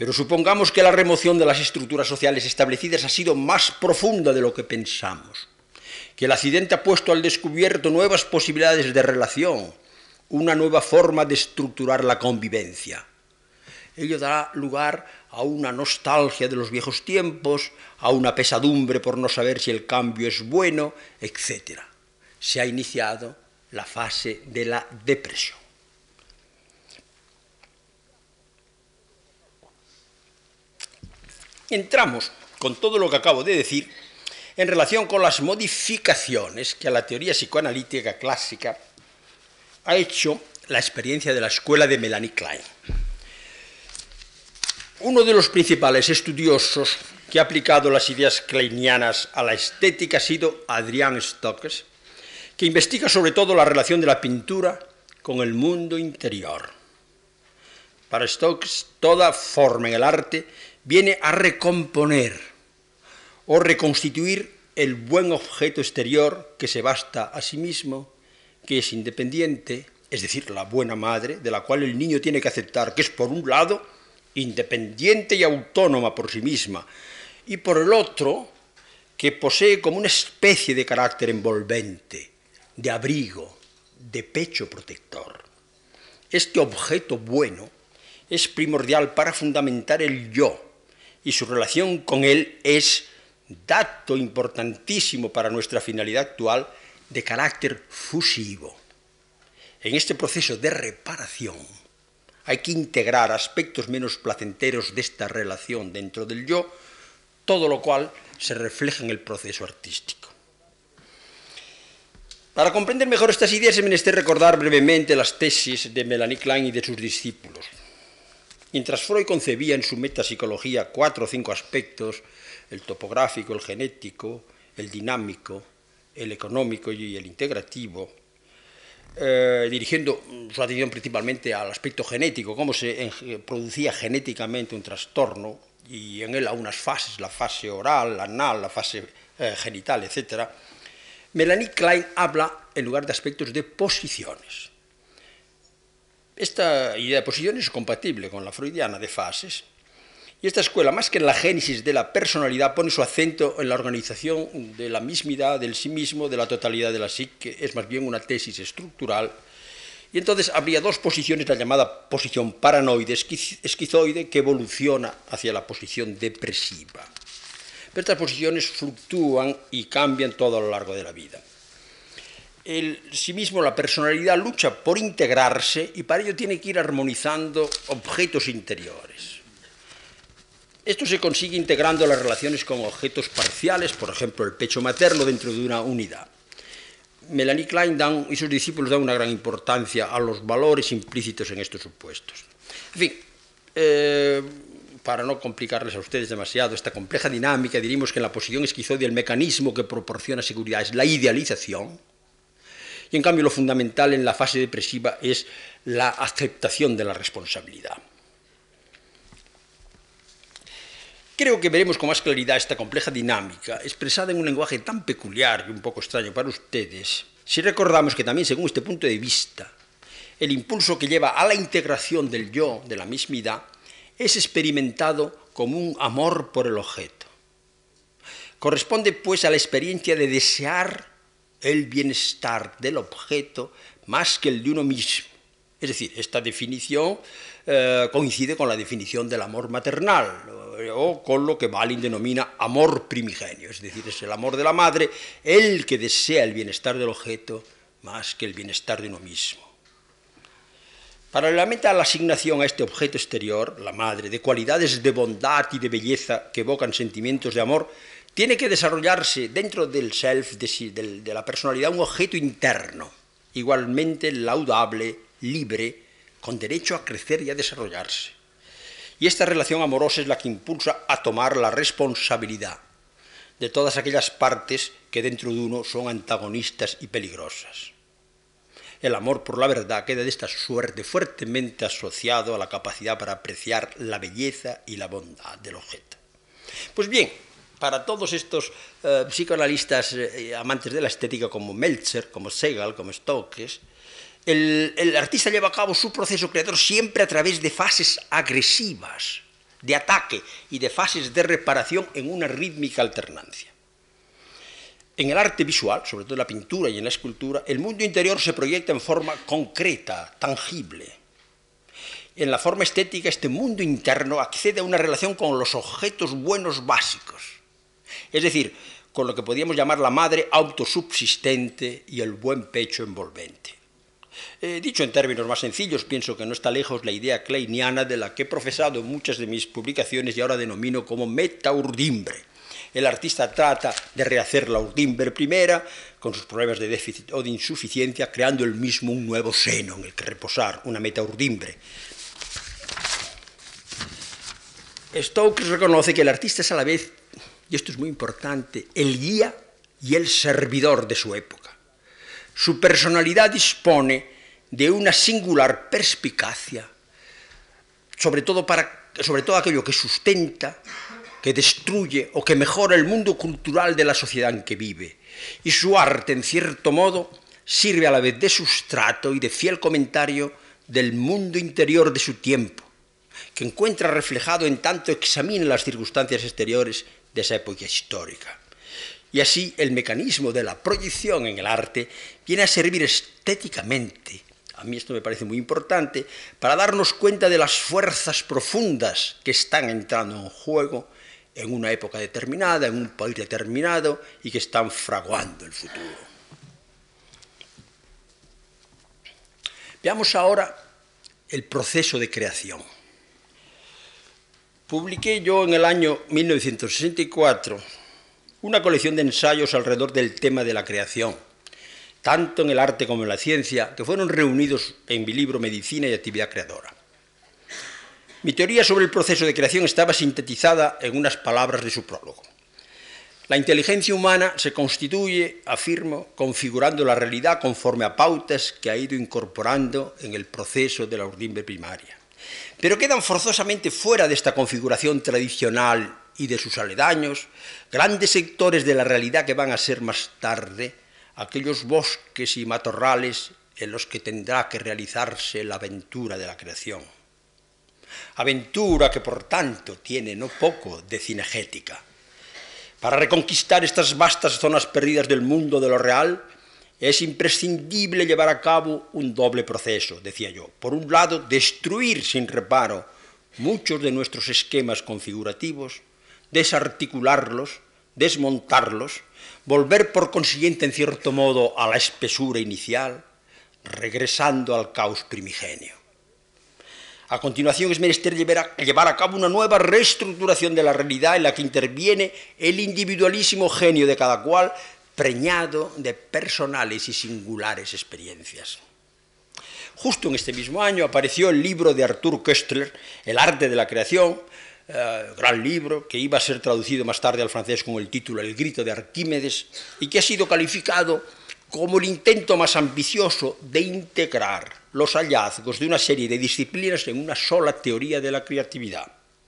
Speaker 1: Pero supongamos que la remoción de las estructuras sociales establecidas ha sido más profunda de lo que pensamos, que el accidente ha puesto al descubierto nuevas posibilidades de relación, una nueva forma de estructurar la convivencia. Ello dará lugar a una nostalgia de los viejos tiempos, a una pesadumbre por no saber si el cambio es bueno, etcétera. Se ha iniciado la fase de la depresión. Entramos, con todo lo que acabo de decir, en relación con las modificaciones que a la teoría psicoanalítica clásica ha hecho la experiencia de la escuela de Melanie Klein. Uno de los principales estudiosos que ha aplicado las ideas kleinianas a la estética ha sido Adrian Stokes, que investiga sobre todo la relación de la pintura con el mundo interior. Para Stokes, toda forma en el arte viene a recomponer o reconstituir el buen objeto exterior que se basta a sí mismo, que es independiente, es decir, la buena madre, de la cual el niño tiene que aceptar que es, por un lado, independiente y autónoma por sí misma, y por el otro, que posee como una especie de carácter envolvente, de abrigo, de pecho protector. Este objeto bueno es primordial para fundamentar el yo, y su relación con él es dato importantísimo para nuestra finalidad actual de carácter fusivo. En este proceso de reparación hay que integrar aspectos menos placenteros de esta relación dentro del yo, todo lo cual se refleja en el proceso artístico. Para comprender mejor estas ideas es menester recordar brevemente las tesis de Melanie Klein y de sus discípulos. Mientras Freud concebía en su metapsicología cuatro o cinco aspectos, el topográfico, el genético, el dinámico, el económico y el integrativo, eh, dirigiendo su atención principalmente al aspecto genético, cómo se eh, producía genéticamente un trastorno, y en él a unas fases, la fase oral, la anal, la fase eh, genital, etcétera, Melanie Klein habla, en lugar de aspectos, de posiciones. Esta idea de posiciones es compatible con la freudiana de fases, y esta escuela, más que en la génesis de la personalidad, pone su acento en la organización de la mismidad, del sí mismo, de la totalidad de la psique, es más bien una tesis estructural, y entonces habría dos posiciones, la llamada posición paranoide esquizoide, que evoluciona hacia la posición depresiva. Pero estas posiciones fluctúan y cambian todo a lo largo de la vida. El sí mismo, la personalidad, lucha por integrarse y para ello tiene que ir armonizando objetos interiores. Esto se consigue integrando las relaciones con objetos parciales, por ejemplo, el pecho materno dentro de una unidad. Melanie Klein dan, y sus discípulos dan una gran importancia a los valores implícitos en estos supuestos. En fin, eh, para no complicarles a ustedes demasiado esta compleja dinámica, diríamos que en la posición esquizoide el mecanismo que proporciona seguridad es la idealización, y en cambio lo fundamental en la fase depresiva es la aceptación de la responsabilidad. Creo que veremos con más claridad esta compleja dinámica, expresada en un lenguaje tan peculiar y un poco extraño para ustedes, si recordamos que también, según este punto de vista, el impulso que lleva a la integración del yo, de la mismidad, es experimentado como un amor por el objeto. Corresponde, pues, a la experiencia de desear el bienestar del objeto más que el de uno mismo. Es decir, esta definición eh, coincide con la definición del amor maternal, o con lo que Balin denomina amor primigenio, es decir, es el amor de la madre, el que desea el bienestar del objeto más que el bienestar de uno mismo. Paralelamente a la asignación a este objeto exterior, la madre, de cualidades de bondad y de belleza que evocan sentimientos de amor, tiene que desarrollarse dentro del self, de, de la personalidad, un objeto interno, igualmente laudable, libre, con derecho a crecer y a desarrollarse. Y esta relación amorosa es la que impulsa a tomar la responsabilidad de todas aquellas partes que dentro de uno son antagonistas y peligrosas. El amor por la verdad queda de esta suerte fuertemente asociado a la capacidad para apreciar la belleza y la bondad del objeto. Pues bien, para todos estos eh, psicoanalistas eh, amantes de la estética como Meltzer, como Segal, como Stokes, el, el artista lleva a cabo su proceso creador siempre a través de fases agresivas, de ataque y de fases de reparación en una rítmica alternancia. En el arte visual, sobre todo en la pintura y en la escultura, el mundo interior se proyecta en forma concreta, tangible. En la forma estética, este mundo interno accede a una relación con los objetos buenos básicos, es decir, con lo que podríamos llamar la madre autosubsistente y el buen pecho envolvente. Eh, dicho en términos más sencillos, pienso que no está lejos la idea kleiniana de la que he profesado en muchas de mis publicaciones y ahora denomino como metaurdimbre. El artista trata de rehacer la urdimbre primera, con sus problemas de déficit o de insuficiencia, creando él mismo un nuevo seno en el que reposar, una metaurdimbre. Stokes reconoce que el artista es a la vez, y esto es muy importante, el guía y el servidor de su época. Su personalidad dispone de una singular perspicacia, sobre todo, para, sobre todo aquello que sustenta, que destruye o que mejora el mundo cultural de la sociedad en que vive. Y su arte, en cierto modo, sirve a la vez de sustrato y de fiel comentario del mundo interior de su tiempo, que encuentra reflejado en tanto examina las circunstancias exteriores de esa época histórica. Y así el mecanismo de la proyección en el arte viene a servir estéticamente, a mí esto me parece muy importante, para darnos cuenta de las fuerzas profundas que están entrando en juego en una época determinada, en un país determinado, y que están fraguando el futuro. Veamos ahora el proceso de creación. Publiqué yo en el año mil novecientos sesenta y cuatro una colección de ensayos alrededor del tema de la creación, tanto en el arte como en la ciencia, que fueron reunidos en mi libro Medicina y Actividad Creadora. Mi teoría sobre el proceso de creación estaba sintetizada en unas palabras de su prólogo. La inteligencia humana se constituye, afirmo, configurando la realidad conforme a pautas que ha ido incorporando en el proceso de la urdimbre primaria. Pero quedan forzosamente fuera de esta configuración tradicional y de sus aledaños grandes sectores de la realidad que van a ser más tarde aquellos bosques y matorrales en los que tendrá que realizarse la aventura de la creación. Aventura que, por tanto, tiene no poco de cinegética. Para reconquistar estas vastas zonas perdidas del mundo de lo real, es imprescindible llevar a cabo un doble proceso, decía yo. Por un lado, destruir sin reparo muchos de nuestros esquemas configurativos, desarticularlos, desmontarlos, volver por consiguiente, en cierto modo, a la espesura inicial, regresando al caos primigenio. A continuación es menester llevar a, llevar a cabo una nueva reestructuración de la realidad en la que interviene el individualísimo genio de cada cual, preñado de personales y singulares experiencias. Justo en este mismo año apareció el libro de Arthur Koestler, El arte de la creación, eh, gran libro que iba a ser traducido más tarde al francés con el título El grito de Arquímedes y que ha sido calificado como el intento más ambicioso de integrar los hallazgos de una serie de disciplinas en una sola teoría de la creatividad.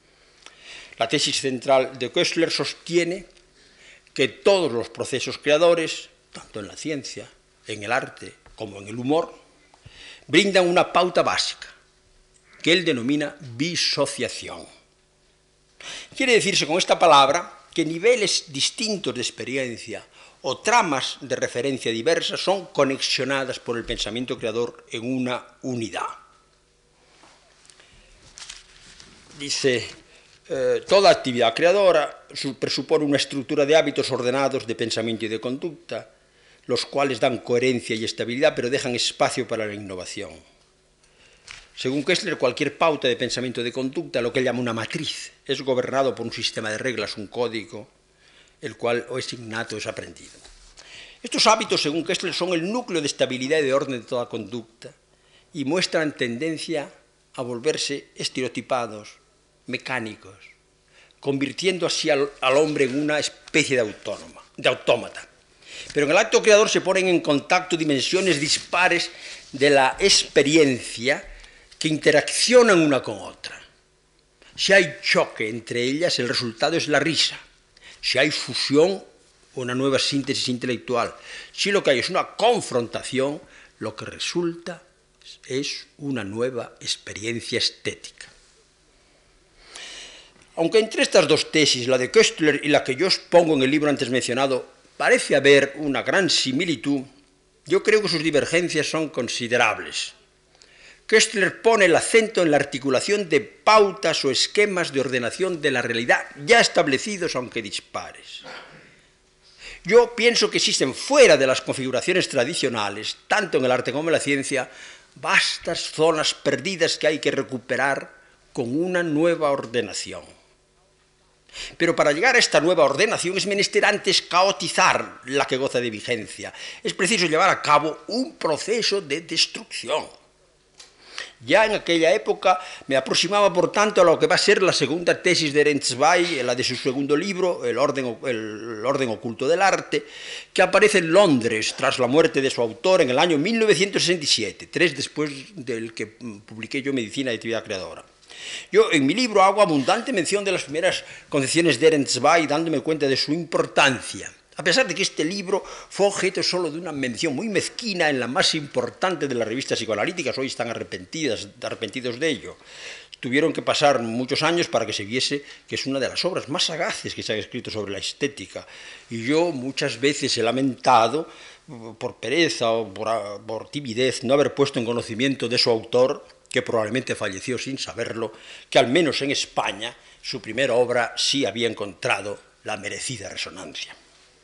Speaker 1: La tesis central de Koestler sostiene que todos los procesos creadores, tanto en la ciencia, en el arte como en el humor, brindan una pauta básica, que él denomina disociación. Quiere decirse con esta palabra que niveles distintos de experiencia o tramas de referencia diversas son conexionadas por el pensamiento creador en una unidad. Dice, eh, toda actividad creadora presupone una estructura de hábitos ordenados de pensamiento y de conducta, los cuales dan coherencia y estabilidad, pero dejan espacio para la innovación. Según Koestler, cualquier pauta de pensamiento y de conducta, lo que él llama una matriz, es gobernado por un sistema de reglas, un código, el cual o es innato o es aprendido. Estos hábitos, según Koestler, son el núcleo de estabilidad y de orden de toda conducta y muestran tendencia a volverse estereotipados, mecánicos, convirtiendo así al, al hombre en una especie de, autónoma, de autómata. Pero en el acto creador se ponen en contacto dimensiones dispares de la experiencia que interaccionan una con otra. Si hay choque entre ellas, el resultado es la risa. Si hay fusión, una nueva síntesis intelectual. Si lo que hay es una confrontación, lo que resulta es una nueva experiencia estética. Aunque entre estas dos tesis, la de Köstler y la que yo expongo en el libro antes mencionado, parece haber una gran similitud, yo creo que sus divergencias son considerables. Köstler pone el acento en la articulación de pautas o esquemas de ordenación de la realidad ya establecidos, aunque dispares. Yo pienso que existen fuera de las configuraciones tradicionales, tanto en el arte como en la ciencia, vastas zonas perdidas que hay que recuperar con una nueva ordenación. Pero para llegar a esta nueva ordenación es menester antes caotizar la que goza de vigencia. Es preciso llevar a cabo un proceso de destrucción. Ya en aquella época me aproximaba, por tanto, a lo que va a ser la segunda tesis de Renzweig, la de su segundo libro, El orden, el orden oculto del arte, que aparece en Londres tras la muerte de su autor en el año mil novecientos sesenta y siete, tres después del que publiqué yo Medicina y Actividad Creadora. Yo en mi libro hago abundante mención de las primeras concepciones de Renzweig, dándome cuenta de su importancia, a pesar de que este libro fue objeto solo de una mención muy mezquina en la más importante de las revistas psicoanalíticas. Hoy están arrepentidas, arrepentidos de ello. Tuvieron que pasar muchos años para que se viese que es una de las obras más sagaces que se han escrito sobre la estética. Y yo muchas veces he lamentado, por pereza o por, por timidez, no haber puesto en conocimiento de su autor, que probablemente falleció sin saberlo, que al menos en España su primera obra sí había encontrado la merecida resonancia.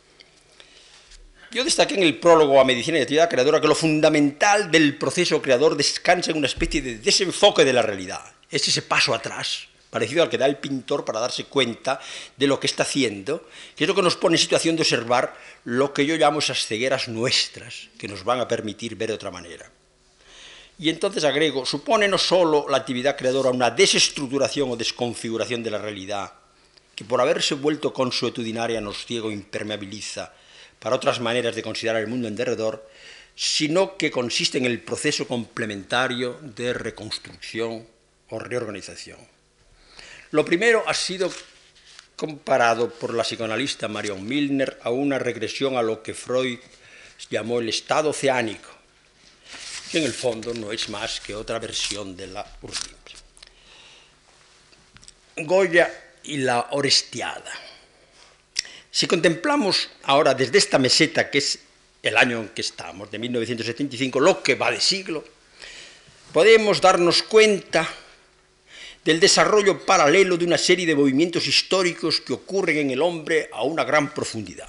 Speaker 1: Yo destaqué en el prólogo a Medicina y Actividad Creadora que lo fundamental del proceso creador descansa en una especie de desenfoque de la realidad. Es ese paso atrás, parecido al que da el pintor para darse cuenta de lo que está haciendo, que es lo que nos pone en situación de observar lo que yo llamo esas cegueras nuestras, que nos van a permitir ver de otra manera. Y entonces agrego, supone no solo la actividad creadora una desestructuración o desconfiguración de la realidad, que por haberse vuelto consuetudinaria nos ciega o impermeabiliza para otras maneras de considerar el mundo en derredor, sino que consiste en el proceso complementario de reconstrucción o reorganización. Lo primero ha sido comparado por la psicoanalista Marion Milner a una regresión a lo que Freud llamó el estado oceánico, que en el fondo no es más que otra versión de la urgencia. Goya y la Orestiada. Si contemplamos ahora desde esta meseta, que es el año en que estamos, de mil novecientos setenta y cinco, lo que va de siglo, podemos darnos cuenta del desarrollo paralelo de una serie de movimientos históricos que ocurren en el hombre a una gran profundidad.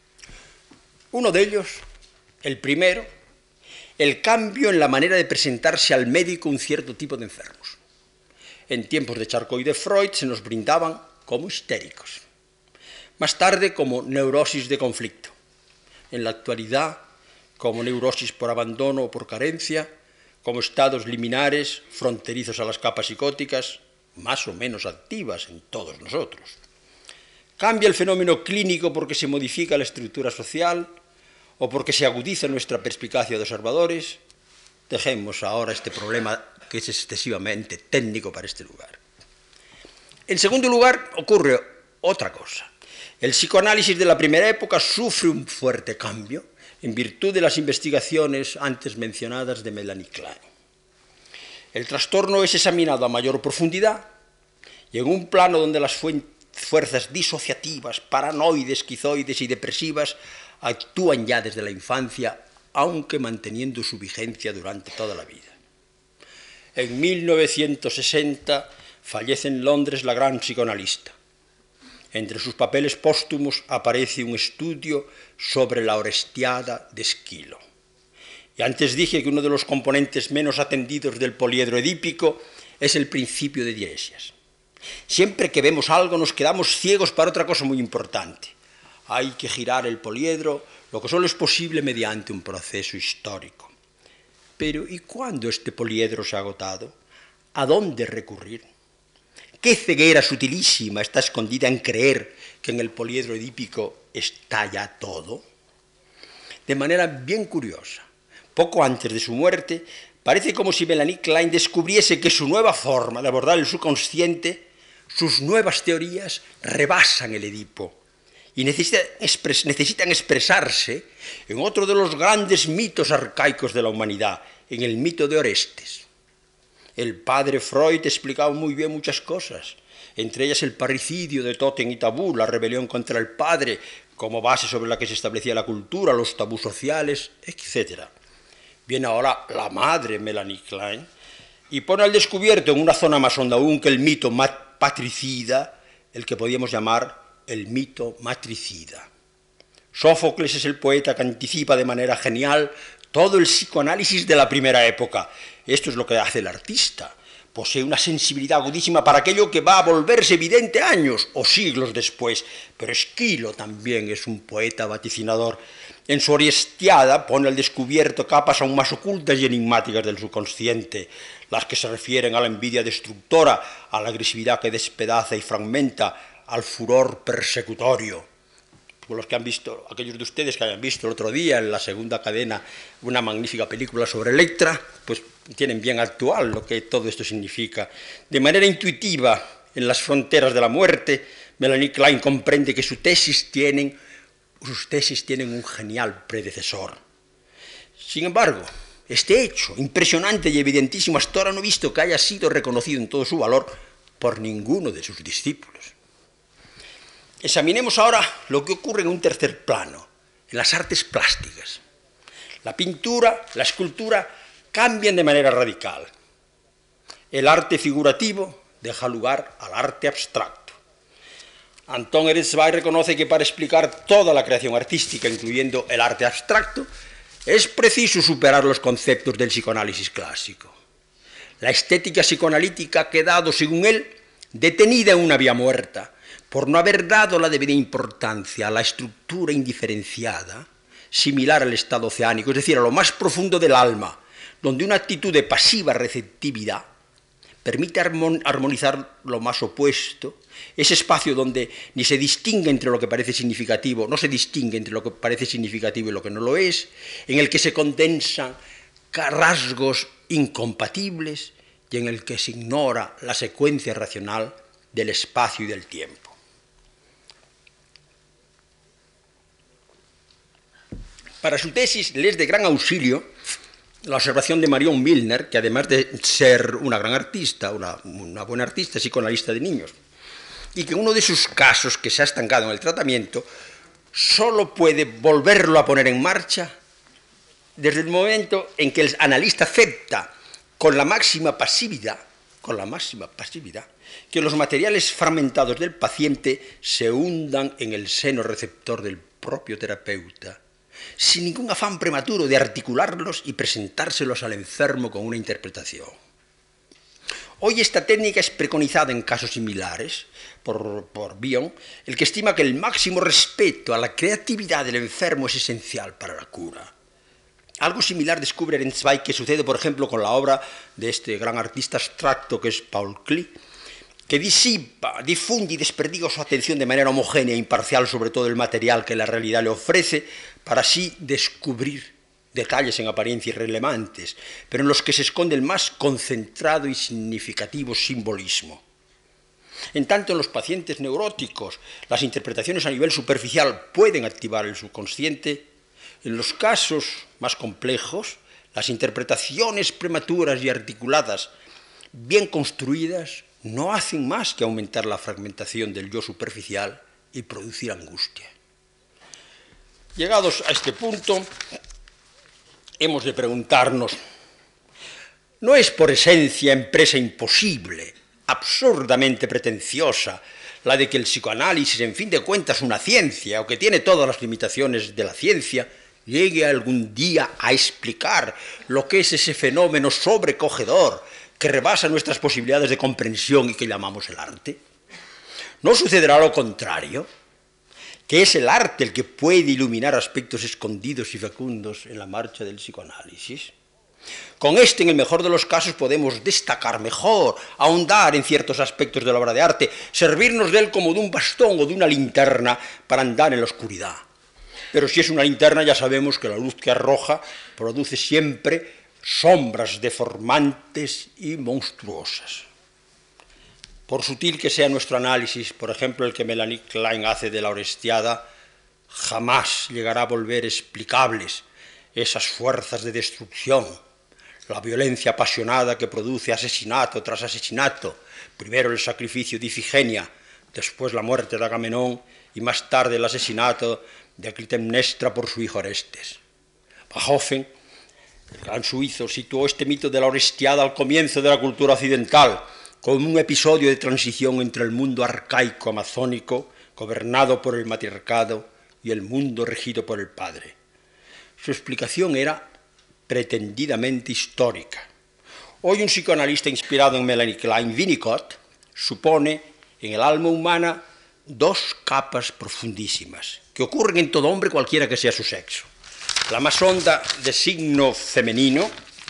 Speaker 1: Uno de ellos, el primero, el cambio en la manera de presentarse al médico un cierto tipo de enfermos. En tiempos de Charcot y de Freud se nos brindaban como histéricos. Más tarde como neurosis de conflicto. En la actualidad como neurosis por abandono o por carencia, como estados liminares fronterizos a las capas psicóticas, más o menos activas en todos nosotros. Cambia el fenómeno clínico porque se modifica la estructura social o porque se agudiza nuestra perspicacia de observadores. Dejemos ahora este problema que es excesivamente técnico para este lugar. En segundo lugar, ocurre otra cosa. El psicoanálisis de la primera época sufre un fuerte cambio en virtud de las investigaciones antes mencionadas de Melanie Klein. El trastorno es examinado a mayor profundidad y en un plano donde las fuerzas disociativas, paranoides, esquizoides y depresivas actúan ya desde la infancia, aunque manteniendo su vigencia durante toda la vida. En mil novecientos sesenta fallece en Londres la gran psicoanalista. Entre sus papeles póstumos aparece un estudio sobre la Orestiada de Esquilo. Y antes dije que uno de los componentes menos atendidos del poliedro edípico es el principio de Diéresias. Siempre que vemos algo nos quedamos ciegos para otra cosa muy importante. Hay que girar el poliedro, lo que solo es posible mediante un proceso histórico. Pero ¿y cuándo este poliedro se ha agotado? ¿A dónde recurrir? ¿Qué ceguera sutilísima está escondida en creer que en el poliedro edípico está ya todo? De manera bien curiosa, poco antes de su muerte, parece como si Melanie Klein descubriese que su nueva forma de abordar el subconsciente, sus nuevas teorías rebasan el Edipo y necesitan, expres- necesitan expresarse en otro de los grandes mitos arcaicos de la humanidad, en el mito de Orestes. El padre Freud explicaba muy bien muchas cosas, entre ellas el parricidio de Totem y Tabú, la rebelión contra el padre, como base sobre la que se establecía la cultura, los tabús sociales, etcétera. Viene ahora la madre Melanie Klein y pone al descubierto en una zona más honda aún que el mito patricida, el que podríamos llamar el mito matricida. Sófocles es el poeta que anticipa de manera genial todo el psicoanálisis de la primera época. Esto es lo que hace el artista. Posee una sensibilidad agudísima para aquello que va a volverse evidente años o siglos después. Pero Esquilo también es un poeta vaticinador. En su Orestiada pone al descubierto capas aún más ocultas y enigmáticas del subconsciente, las que se refieren a la envidia destructora, a la agresividad que despedaza y fragmenta, al furor persecutorio. Los que han visto, aquellos de ustedes que hayan visto el otro día en la segunda cadena una magnífica película sobre Electra, pues tienen bien actual lo que todo esto significa. De manera intuitiva, en las fronteras de la muerte, Melanie Klein comprende que sus tesis tienen, sus tesis tienen un genial predecesor. Sin embargo, este hecho, impresionante y evidentísimo, hasta ahora no he visto que haya sido reconocido en todo su valor por ninguno de sus discípulos. Examinemos ahora lo que ocurre en un tercer plano, en las artes plásticas. La pintura, la escultura cambian de manera radical. El arte figurativo deja lugar al arte abstracto. Anton Ernst-Zweig reconoce que para explicar toda la creación artística, incluyendo el arte abstracto, es preciso superar los conceptos del psicoanálisis clásico. La estética psicoanalítica ha quedado, según él, detenida en una vía muerta, por no haber dado la debida importancia a la estructura indiferenciada, similar al estado oceánico, es decir, a lo más profundo del alma, donde una actitud de pasiva receptividad permite armonizar lo más opuesto, ese espacio donde ni se distingue entre lo que parece significativo, no se distingue entre lo que parece significativo y lo que no lo es, en el que se condensan rasgos incompatibles y en el que se ignora la secuencia racional del espacio y del tiempo. Para su tesis le es de gran auxilio la observación de Marion Milner, que además de ser una gran artista, una, una buena artista, psicoanalista de niños, y que en uno de sus casos que se ha estancado en el tratamiento, solo puede volverlo a poner en marcha desde el momento en que el analista acepta con la máxima pasividad, con la máxima pasividad, que los materiales fragmentados del paciente se hundan en el seno receptor del propio terapeuta, sin ningún afán prematuro de articularlos y presentárselos al enfermo con una interpretación. Hoy esta técnica es preconizada en casos similares por, por Bion, el que estima que el máximo respeto a la creatividad del enfermo es esencial para la cura. Algo similar descubre Ernst-Zweig que sucede, por ejemplo, con la obra de este gran artista abstracto que es Paul Klee, que disipa, difunde y desperdiga su atención de manera homogénea e imparcial sobre todo el material que la realidad le ofrece, para así descubrir detalles en apariencia irrelevantes, pero en los que se esconde el más concentrado y significativo simbolismo. En tanto, en los pacientes neuróticos, las interpretaciones a nivel superficial pueden activar el subconsciente. En los casos más complejos, las interpretaciones prematuras y articuladas, bien construidas, no hacen más que aumentar la fragmentación del yo superficial y producir angustia. Llegados a este punto, hemos de preguntarnos, ¿no es por esencia empresa imposible, absurdamente pretenciosa, la de que el psicoanálisis, en fin de cuentas, una ciencia, o que tiene todas las limitaciones de la ciencia, llegue algún día a explicar lo que es ese fenómeno sobrecogedor que rebasa nuestras posibilidades de comprensión y que llamamos el arte? ¿No sucederá lo contrario? Que es el arte el que puede iluminar aspectos escondidos y fecundos en la marcha del psicoanálisis. Con este, en el mejor de los casos, podemos destacar mejor, ahondar en ciertos aspectos de la obra de arte, servirnos de él como de un bastón o de una linterna para andar en la oscuridad. Pero si es una linterna, ya sabemos que la luz que arroja produce siempre sombras deformantes y monstruosas. Por sutil que sea nuestro análisis, por ejemplo el que Melanie Klein hace de la Orestiada, jamás llegará a volver explicables esas fuerzas de destrucción, la violencia apasionada que produce asesinato tras asesinato, primero el sacrificio de Ifigenia, después la muerte de Agamenón y más tarde el asesinato de Clitemnestra por su hijo Orestes. Bachofen, el gran suizo, situó este mito de la Orestiada al comienzo de la cultura occidental, como un episodio de transición entre el mundo arcaico amazónico, gobernado por el matriarcado, y el mundo regido por el padre. Su explicación era pretendidamente histórica. Hoy un psicoanalista inspirado en Melanie Klein, Winnicott, supone en el alma humana dos capas profundísimas, que ocurren en todo hombre cualquiera que sea su sexo. La más honda, de signo femenino,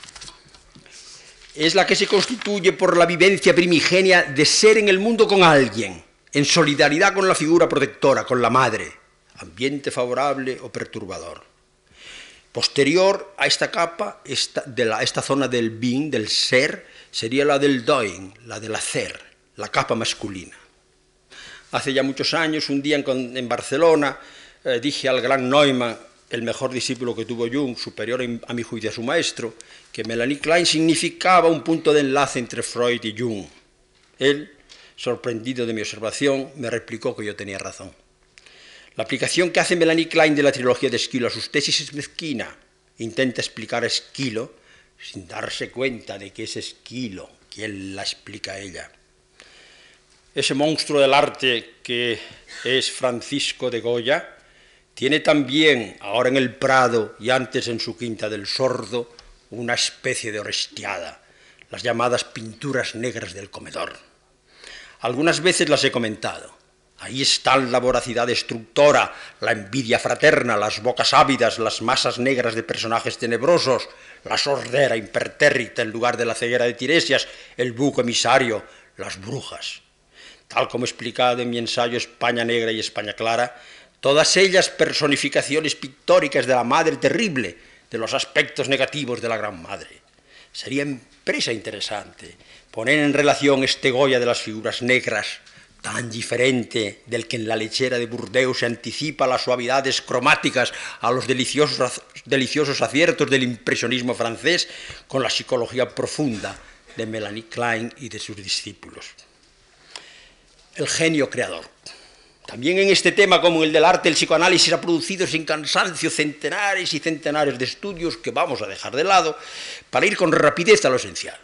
Speaker 1: es la que se constituye por la vivencia primigenia de ser en el mundo con alguien, en solidaridad con la figura protectora, con la madre, ambiente favorable o perturbador. Posterior a esta capa, esta, de la, esta zona del being, del ser, sería la del doing, la del hacer, la capa masculina. Hace ya muchos años, un día en, en Barcelona, eh, dije al gran Neumann, el mejor discípulo que tuvo Jung, superior a mi juicio a su maestro, que Melanie Klein significaba un punto de enlace entre Freud y Jung. Él, sorprendido de mi observación, me replicó que yo tenía razón. La aplicación que hace Melanie Klein de la trilogía de Esquilo a sus tesis es mezquina. Intenta explicar a Esquilo sin darse cuenta de que es Esquilo quien la explica a ella. Ese monstruo del arte que es Francisco de Goya tiene también, ahora en el Prado y antes en su Quinta del Sordo, una especie de Orestiada, las llamadas pinturas negras del comedor. Algunas veces las he comentado. Ahí están la voracidad destructora, la envidia fraterna, las bocas ávidas, las masas negras de personajes tenebrosos, la sordera impertérrita en lugar de la ceguera de Tiresias, el buco emisario, las brujas. Tal como explicado en mi ensayo España Negra y España Clara, todas ellas personificaciones pictóricas de la madre terrible, de los aspectos negativos de la gran madre. Sería empresa interesante poner en relación este Goya de las figuras negras, tan diferente del que en la lechera de Burdeos se anticipa las suavidades cromáticas a los deliciosos, deliciosos aciertos del impresionismo francés, con la psicología profunda de Melanie Klein y de sus discípulos. El genio creador. También en este tema, como en el del arte, el psicoanálisis ha producido sin cansancio centenares y centenares de estudios que vamos a dejar de lado para ir con rapidez a lo esencial.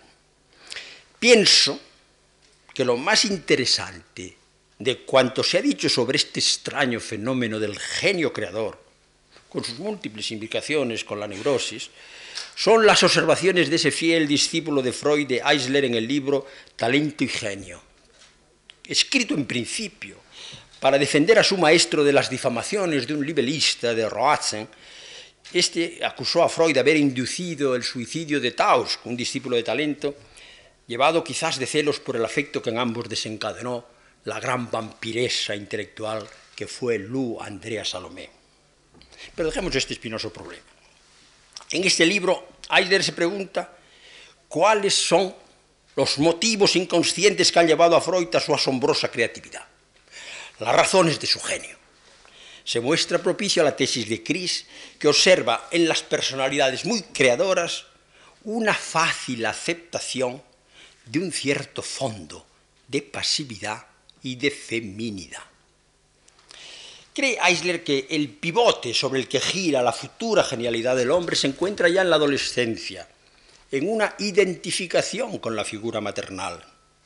Speaker 1: Pienso que lo más interesante de cuanto se ha dicho sobre este extraño fenómeno del genio creador, con sus múltiples implicaciones con la neurosis, son las observaciones de ese fiel discípulo de Freud, de Eisler, en el libro Talento y Genio, escrito en principio para defender a su maestro de las difamaciones de un libelista, de Roatzen. Este acusó a Freud de haber inducido el suicidio de Taus, un discípulo de Talento, llevado quizás de celos por el afecto que en ambos desencadenó la gran vampiresa intelectual que fue Lu Andrea Salomé. Pero dejemos este espinoso problema. En este libro, Eisler se pregunta cuáles son los motivos inconscientes que han llevado a Freud a su asombrosa creatividad, las razones de su genio. Se muestra propicio a la tesis de Chris, que observa en las personalidades muy creadoras una fácil aceptación de un cierto fondo de pasividad y de feminidad. Cree Eisler que el pivote sobre el que gira la futura genialidad del hombre se encuentra ya en la adolescencia, en una identificación con la figura maternal.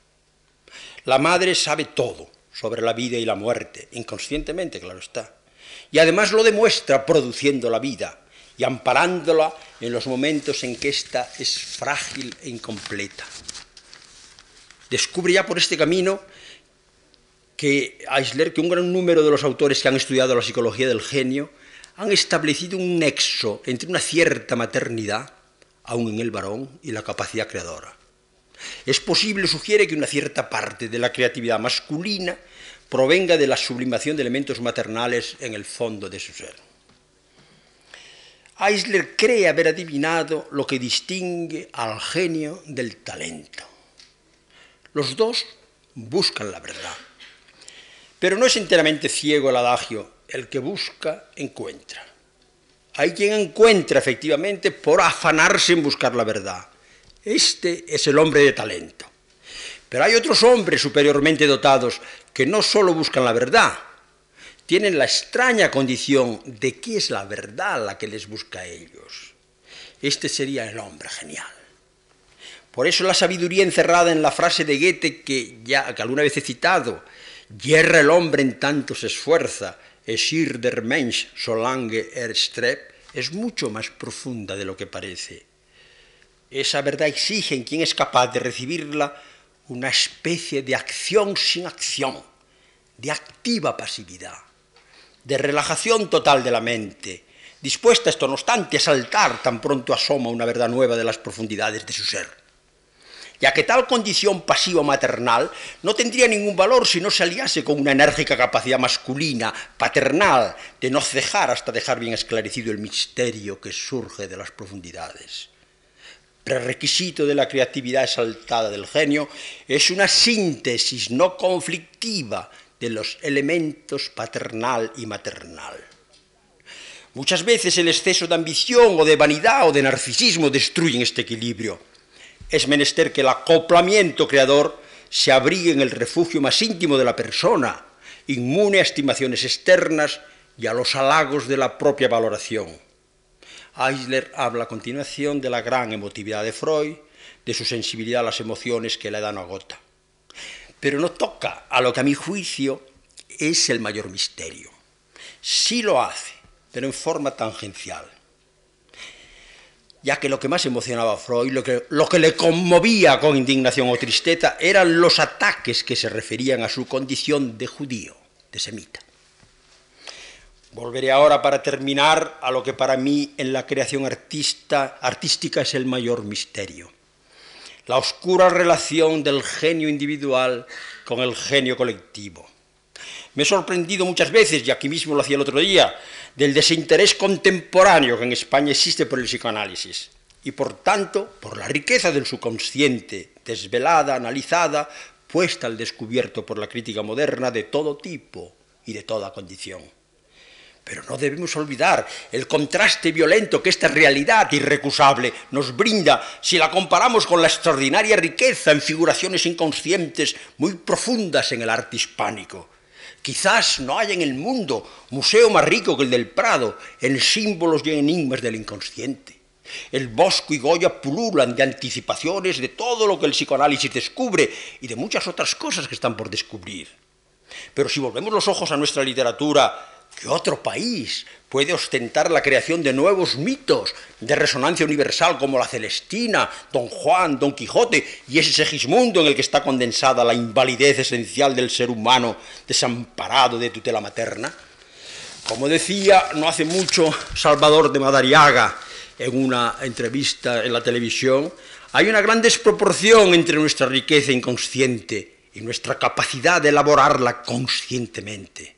Speaker 1: La madre sabe todo sobre la vida y la muerte, inconscientemente, claro está, y además lo demuestra produciendo la vida y amparándola en los momentos en que ésta es frágil e incompleta. Descubre ya por este camino que Eisler, que un gran número de los autores que han estudiado la psicología del genio han establecido un nexo entre una cierta maternidad, aún en el varón, y la capacidad creadora. Es posible, sugiere, que una cierta parte de la creatividad masculina provenga de la sublimación de elementos maternales en el fondo de su ser. Eisler cree haber adivinado lo que distingue al genio del talento. Los dos buscan la verdad. Pero no es enteramente ciego el adagio, el que busca, encuentra. Hay quien encuentra efectivamente por afanarse en buscar la verdad, Este es el hombre de talento. Pero hay otros hombres superiormente dotados que no solo buscan la verdad, tienen la extraña condición de que es la verdad la que les busca a ellos. Este sería el hombre genial. Por eso la sabiduría encerrada en la frase de Goethe que ya que alguna vez he citado, yerra el hombre en tanto se esfuerza, es ir der Mensch solange er strebt, es mucho más profunda de lo que parece. Esa verdad exige en quien es capaz de recibirla una especie de acción sin acción, de activa pasividad, de relajación total de la mente, dispuesta, esto no obstante, a saltar tan pronto asoma una verdad nueva de las profundidades de su ser. Ya que tal condición pasiva maternal no tendría ningún valor si no se aliase con una enérgica capacidad masculina, paternal, de no cejar hasta dejar bien esclarecido el misterio que surge de las profundidades. Prerequisito de la creatividad exaltada del genio es una síntesis no conflictiva de los elementos paternal y maternal. Muchas veces el exceso de ambición o de vanidad o de narcisismo destruyen este equilibrio. Es menester que el acoplamiento creador se abrigue en el refugio más íntimo de la persona, inmune a estimaciones externas y a los halagos de la propia valoración. Eisler habla a continuación de la gran emotividad de Freud, de su sensibilidad a las emociones que la edad no agota. Pero no toca a lo que a mi juicio es el mayor misterio. Sí lo hace, pero en forma tangencial. Ya que lo que más emocionaba a Freud, lo que, lo que le conmovía con indignación o tristeza, eran los ataques que se referían a su condición de judío, de semita. Volveré ahora para terminar a lo que para mí en la creación artista, artística es el mayor misterio. La oscura relación del genio individual con el genio colectivo. Me he sorprendido muchas veces, y aquí mismo lo hacía el otro día, del desinterés contemporáneo que en España existe por el psicoanálisis y, por tanto, por la riqueza del subconsciente, desvelada, analizada, puesta al descubierto por la crítica moderna de todo tipo y de toda condición. Pero no debemos olvidar el contraste violento que esta realidad irrecusable nos brinda si la comparamos con la extraordinaria riqueza en figuraciones inconscientes muy profundas en el arte hispánico. Quizás no haya en el mundo museo más rico que el del Prado en símbolos y enigmas del inconsciente. El Bosco y Goya pululan de anticipaciones de todo lo que el psicoanálisis descubre y de muchas otras cosas que están por descubrir. Pero si volvemos los ojos a nuestra literatura, ¿qué otro país puede ostentar la creación de nuevos mitos de resonancia universal como la Celestina, Don Juan, Don Quijote y ese Segismundo en el que está condensada la invalidez esencial del ser humano desamparado de tutela materna? Como decía no hace mucho Salvador de Madariaga en una entrevista en la televisión, hay una gran desproporción entre nuestra riqueza inconsciente y nuestra capacidad de elaborarla conscientemente.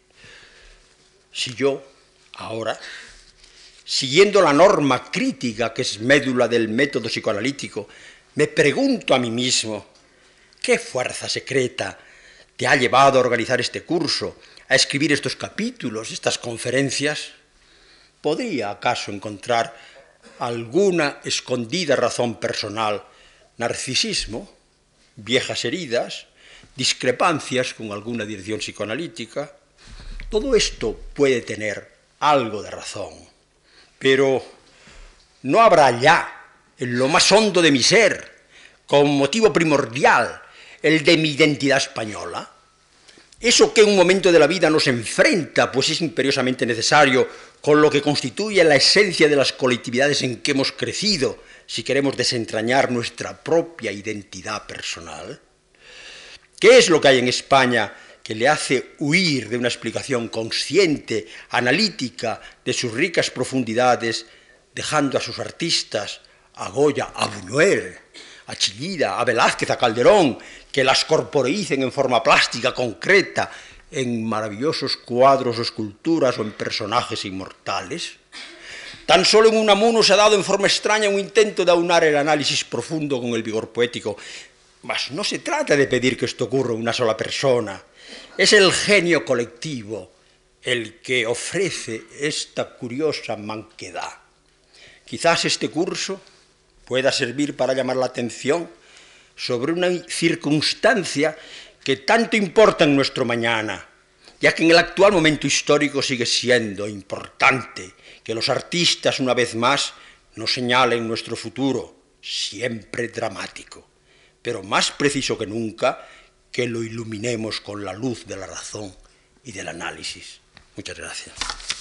Speaker 1: Si yo, ahora, siguiendo la norma crítica que es médula del método psicoanalítico, me pregunto a mí mismo, ¿qué fuerza secreta te ha llevado a organizar este curso, a escribir estos capítulos, estas conferencias? ¿Podría acaso encontrar alguna escondida razón personal, narcisismo, viejas heridas, discrepancias con alguna dirección psicoanalítica? Todo esto puede tener algo de razón, pero ¿no habrá ya, en lo más hondo de mi ser, como motivo primordial, el de mi identidad española? Eso que en un momento de la vida nos enfrenta, pues es imperiosamente necesario, con lo que constituye la esencia de las colectividades en que hemos crecido, si queremos desentrañar nuestra propia identidad personal. ¿Qué es lo que hay en España que le hace huir de una explicación consciente, analítica, de sus ricas profundidades, dejando a sus artistas, a Goya, a Buñuel, a Chillida, a Velázquez, a Calderón, que las corporeicen en forma plástica, concreta, en maravillosos cuadros o esculturas o en personajes inmortales? Tan solo en Unamuno se ha dado en forma extraña un intento de aunar el análisis profundo con el vigor poético. Mas no se trata de pedir que esto ocurra en una sola persona. Es el genio colectivo el que ofrece esta curiosa manquedad. Quizás este curso, pueda servir para llamar la atención sobre una circunstancia que tanto importa en nuestro mañana, ya que en el actual momento histórico sigue siendo importante que los artistas, una vez más, nos señalen nuestro futuro, siempre dramático, pero más preciso que nunca que lo iluminemos con la luz de la razón y del análisis. Muchas gracias.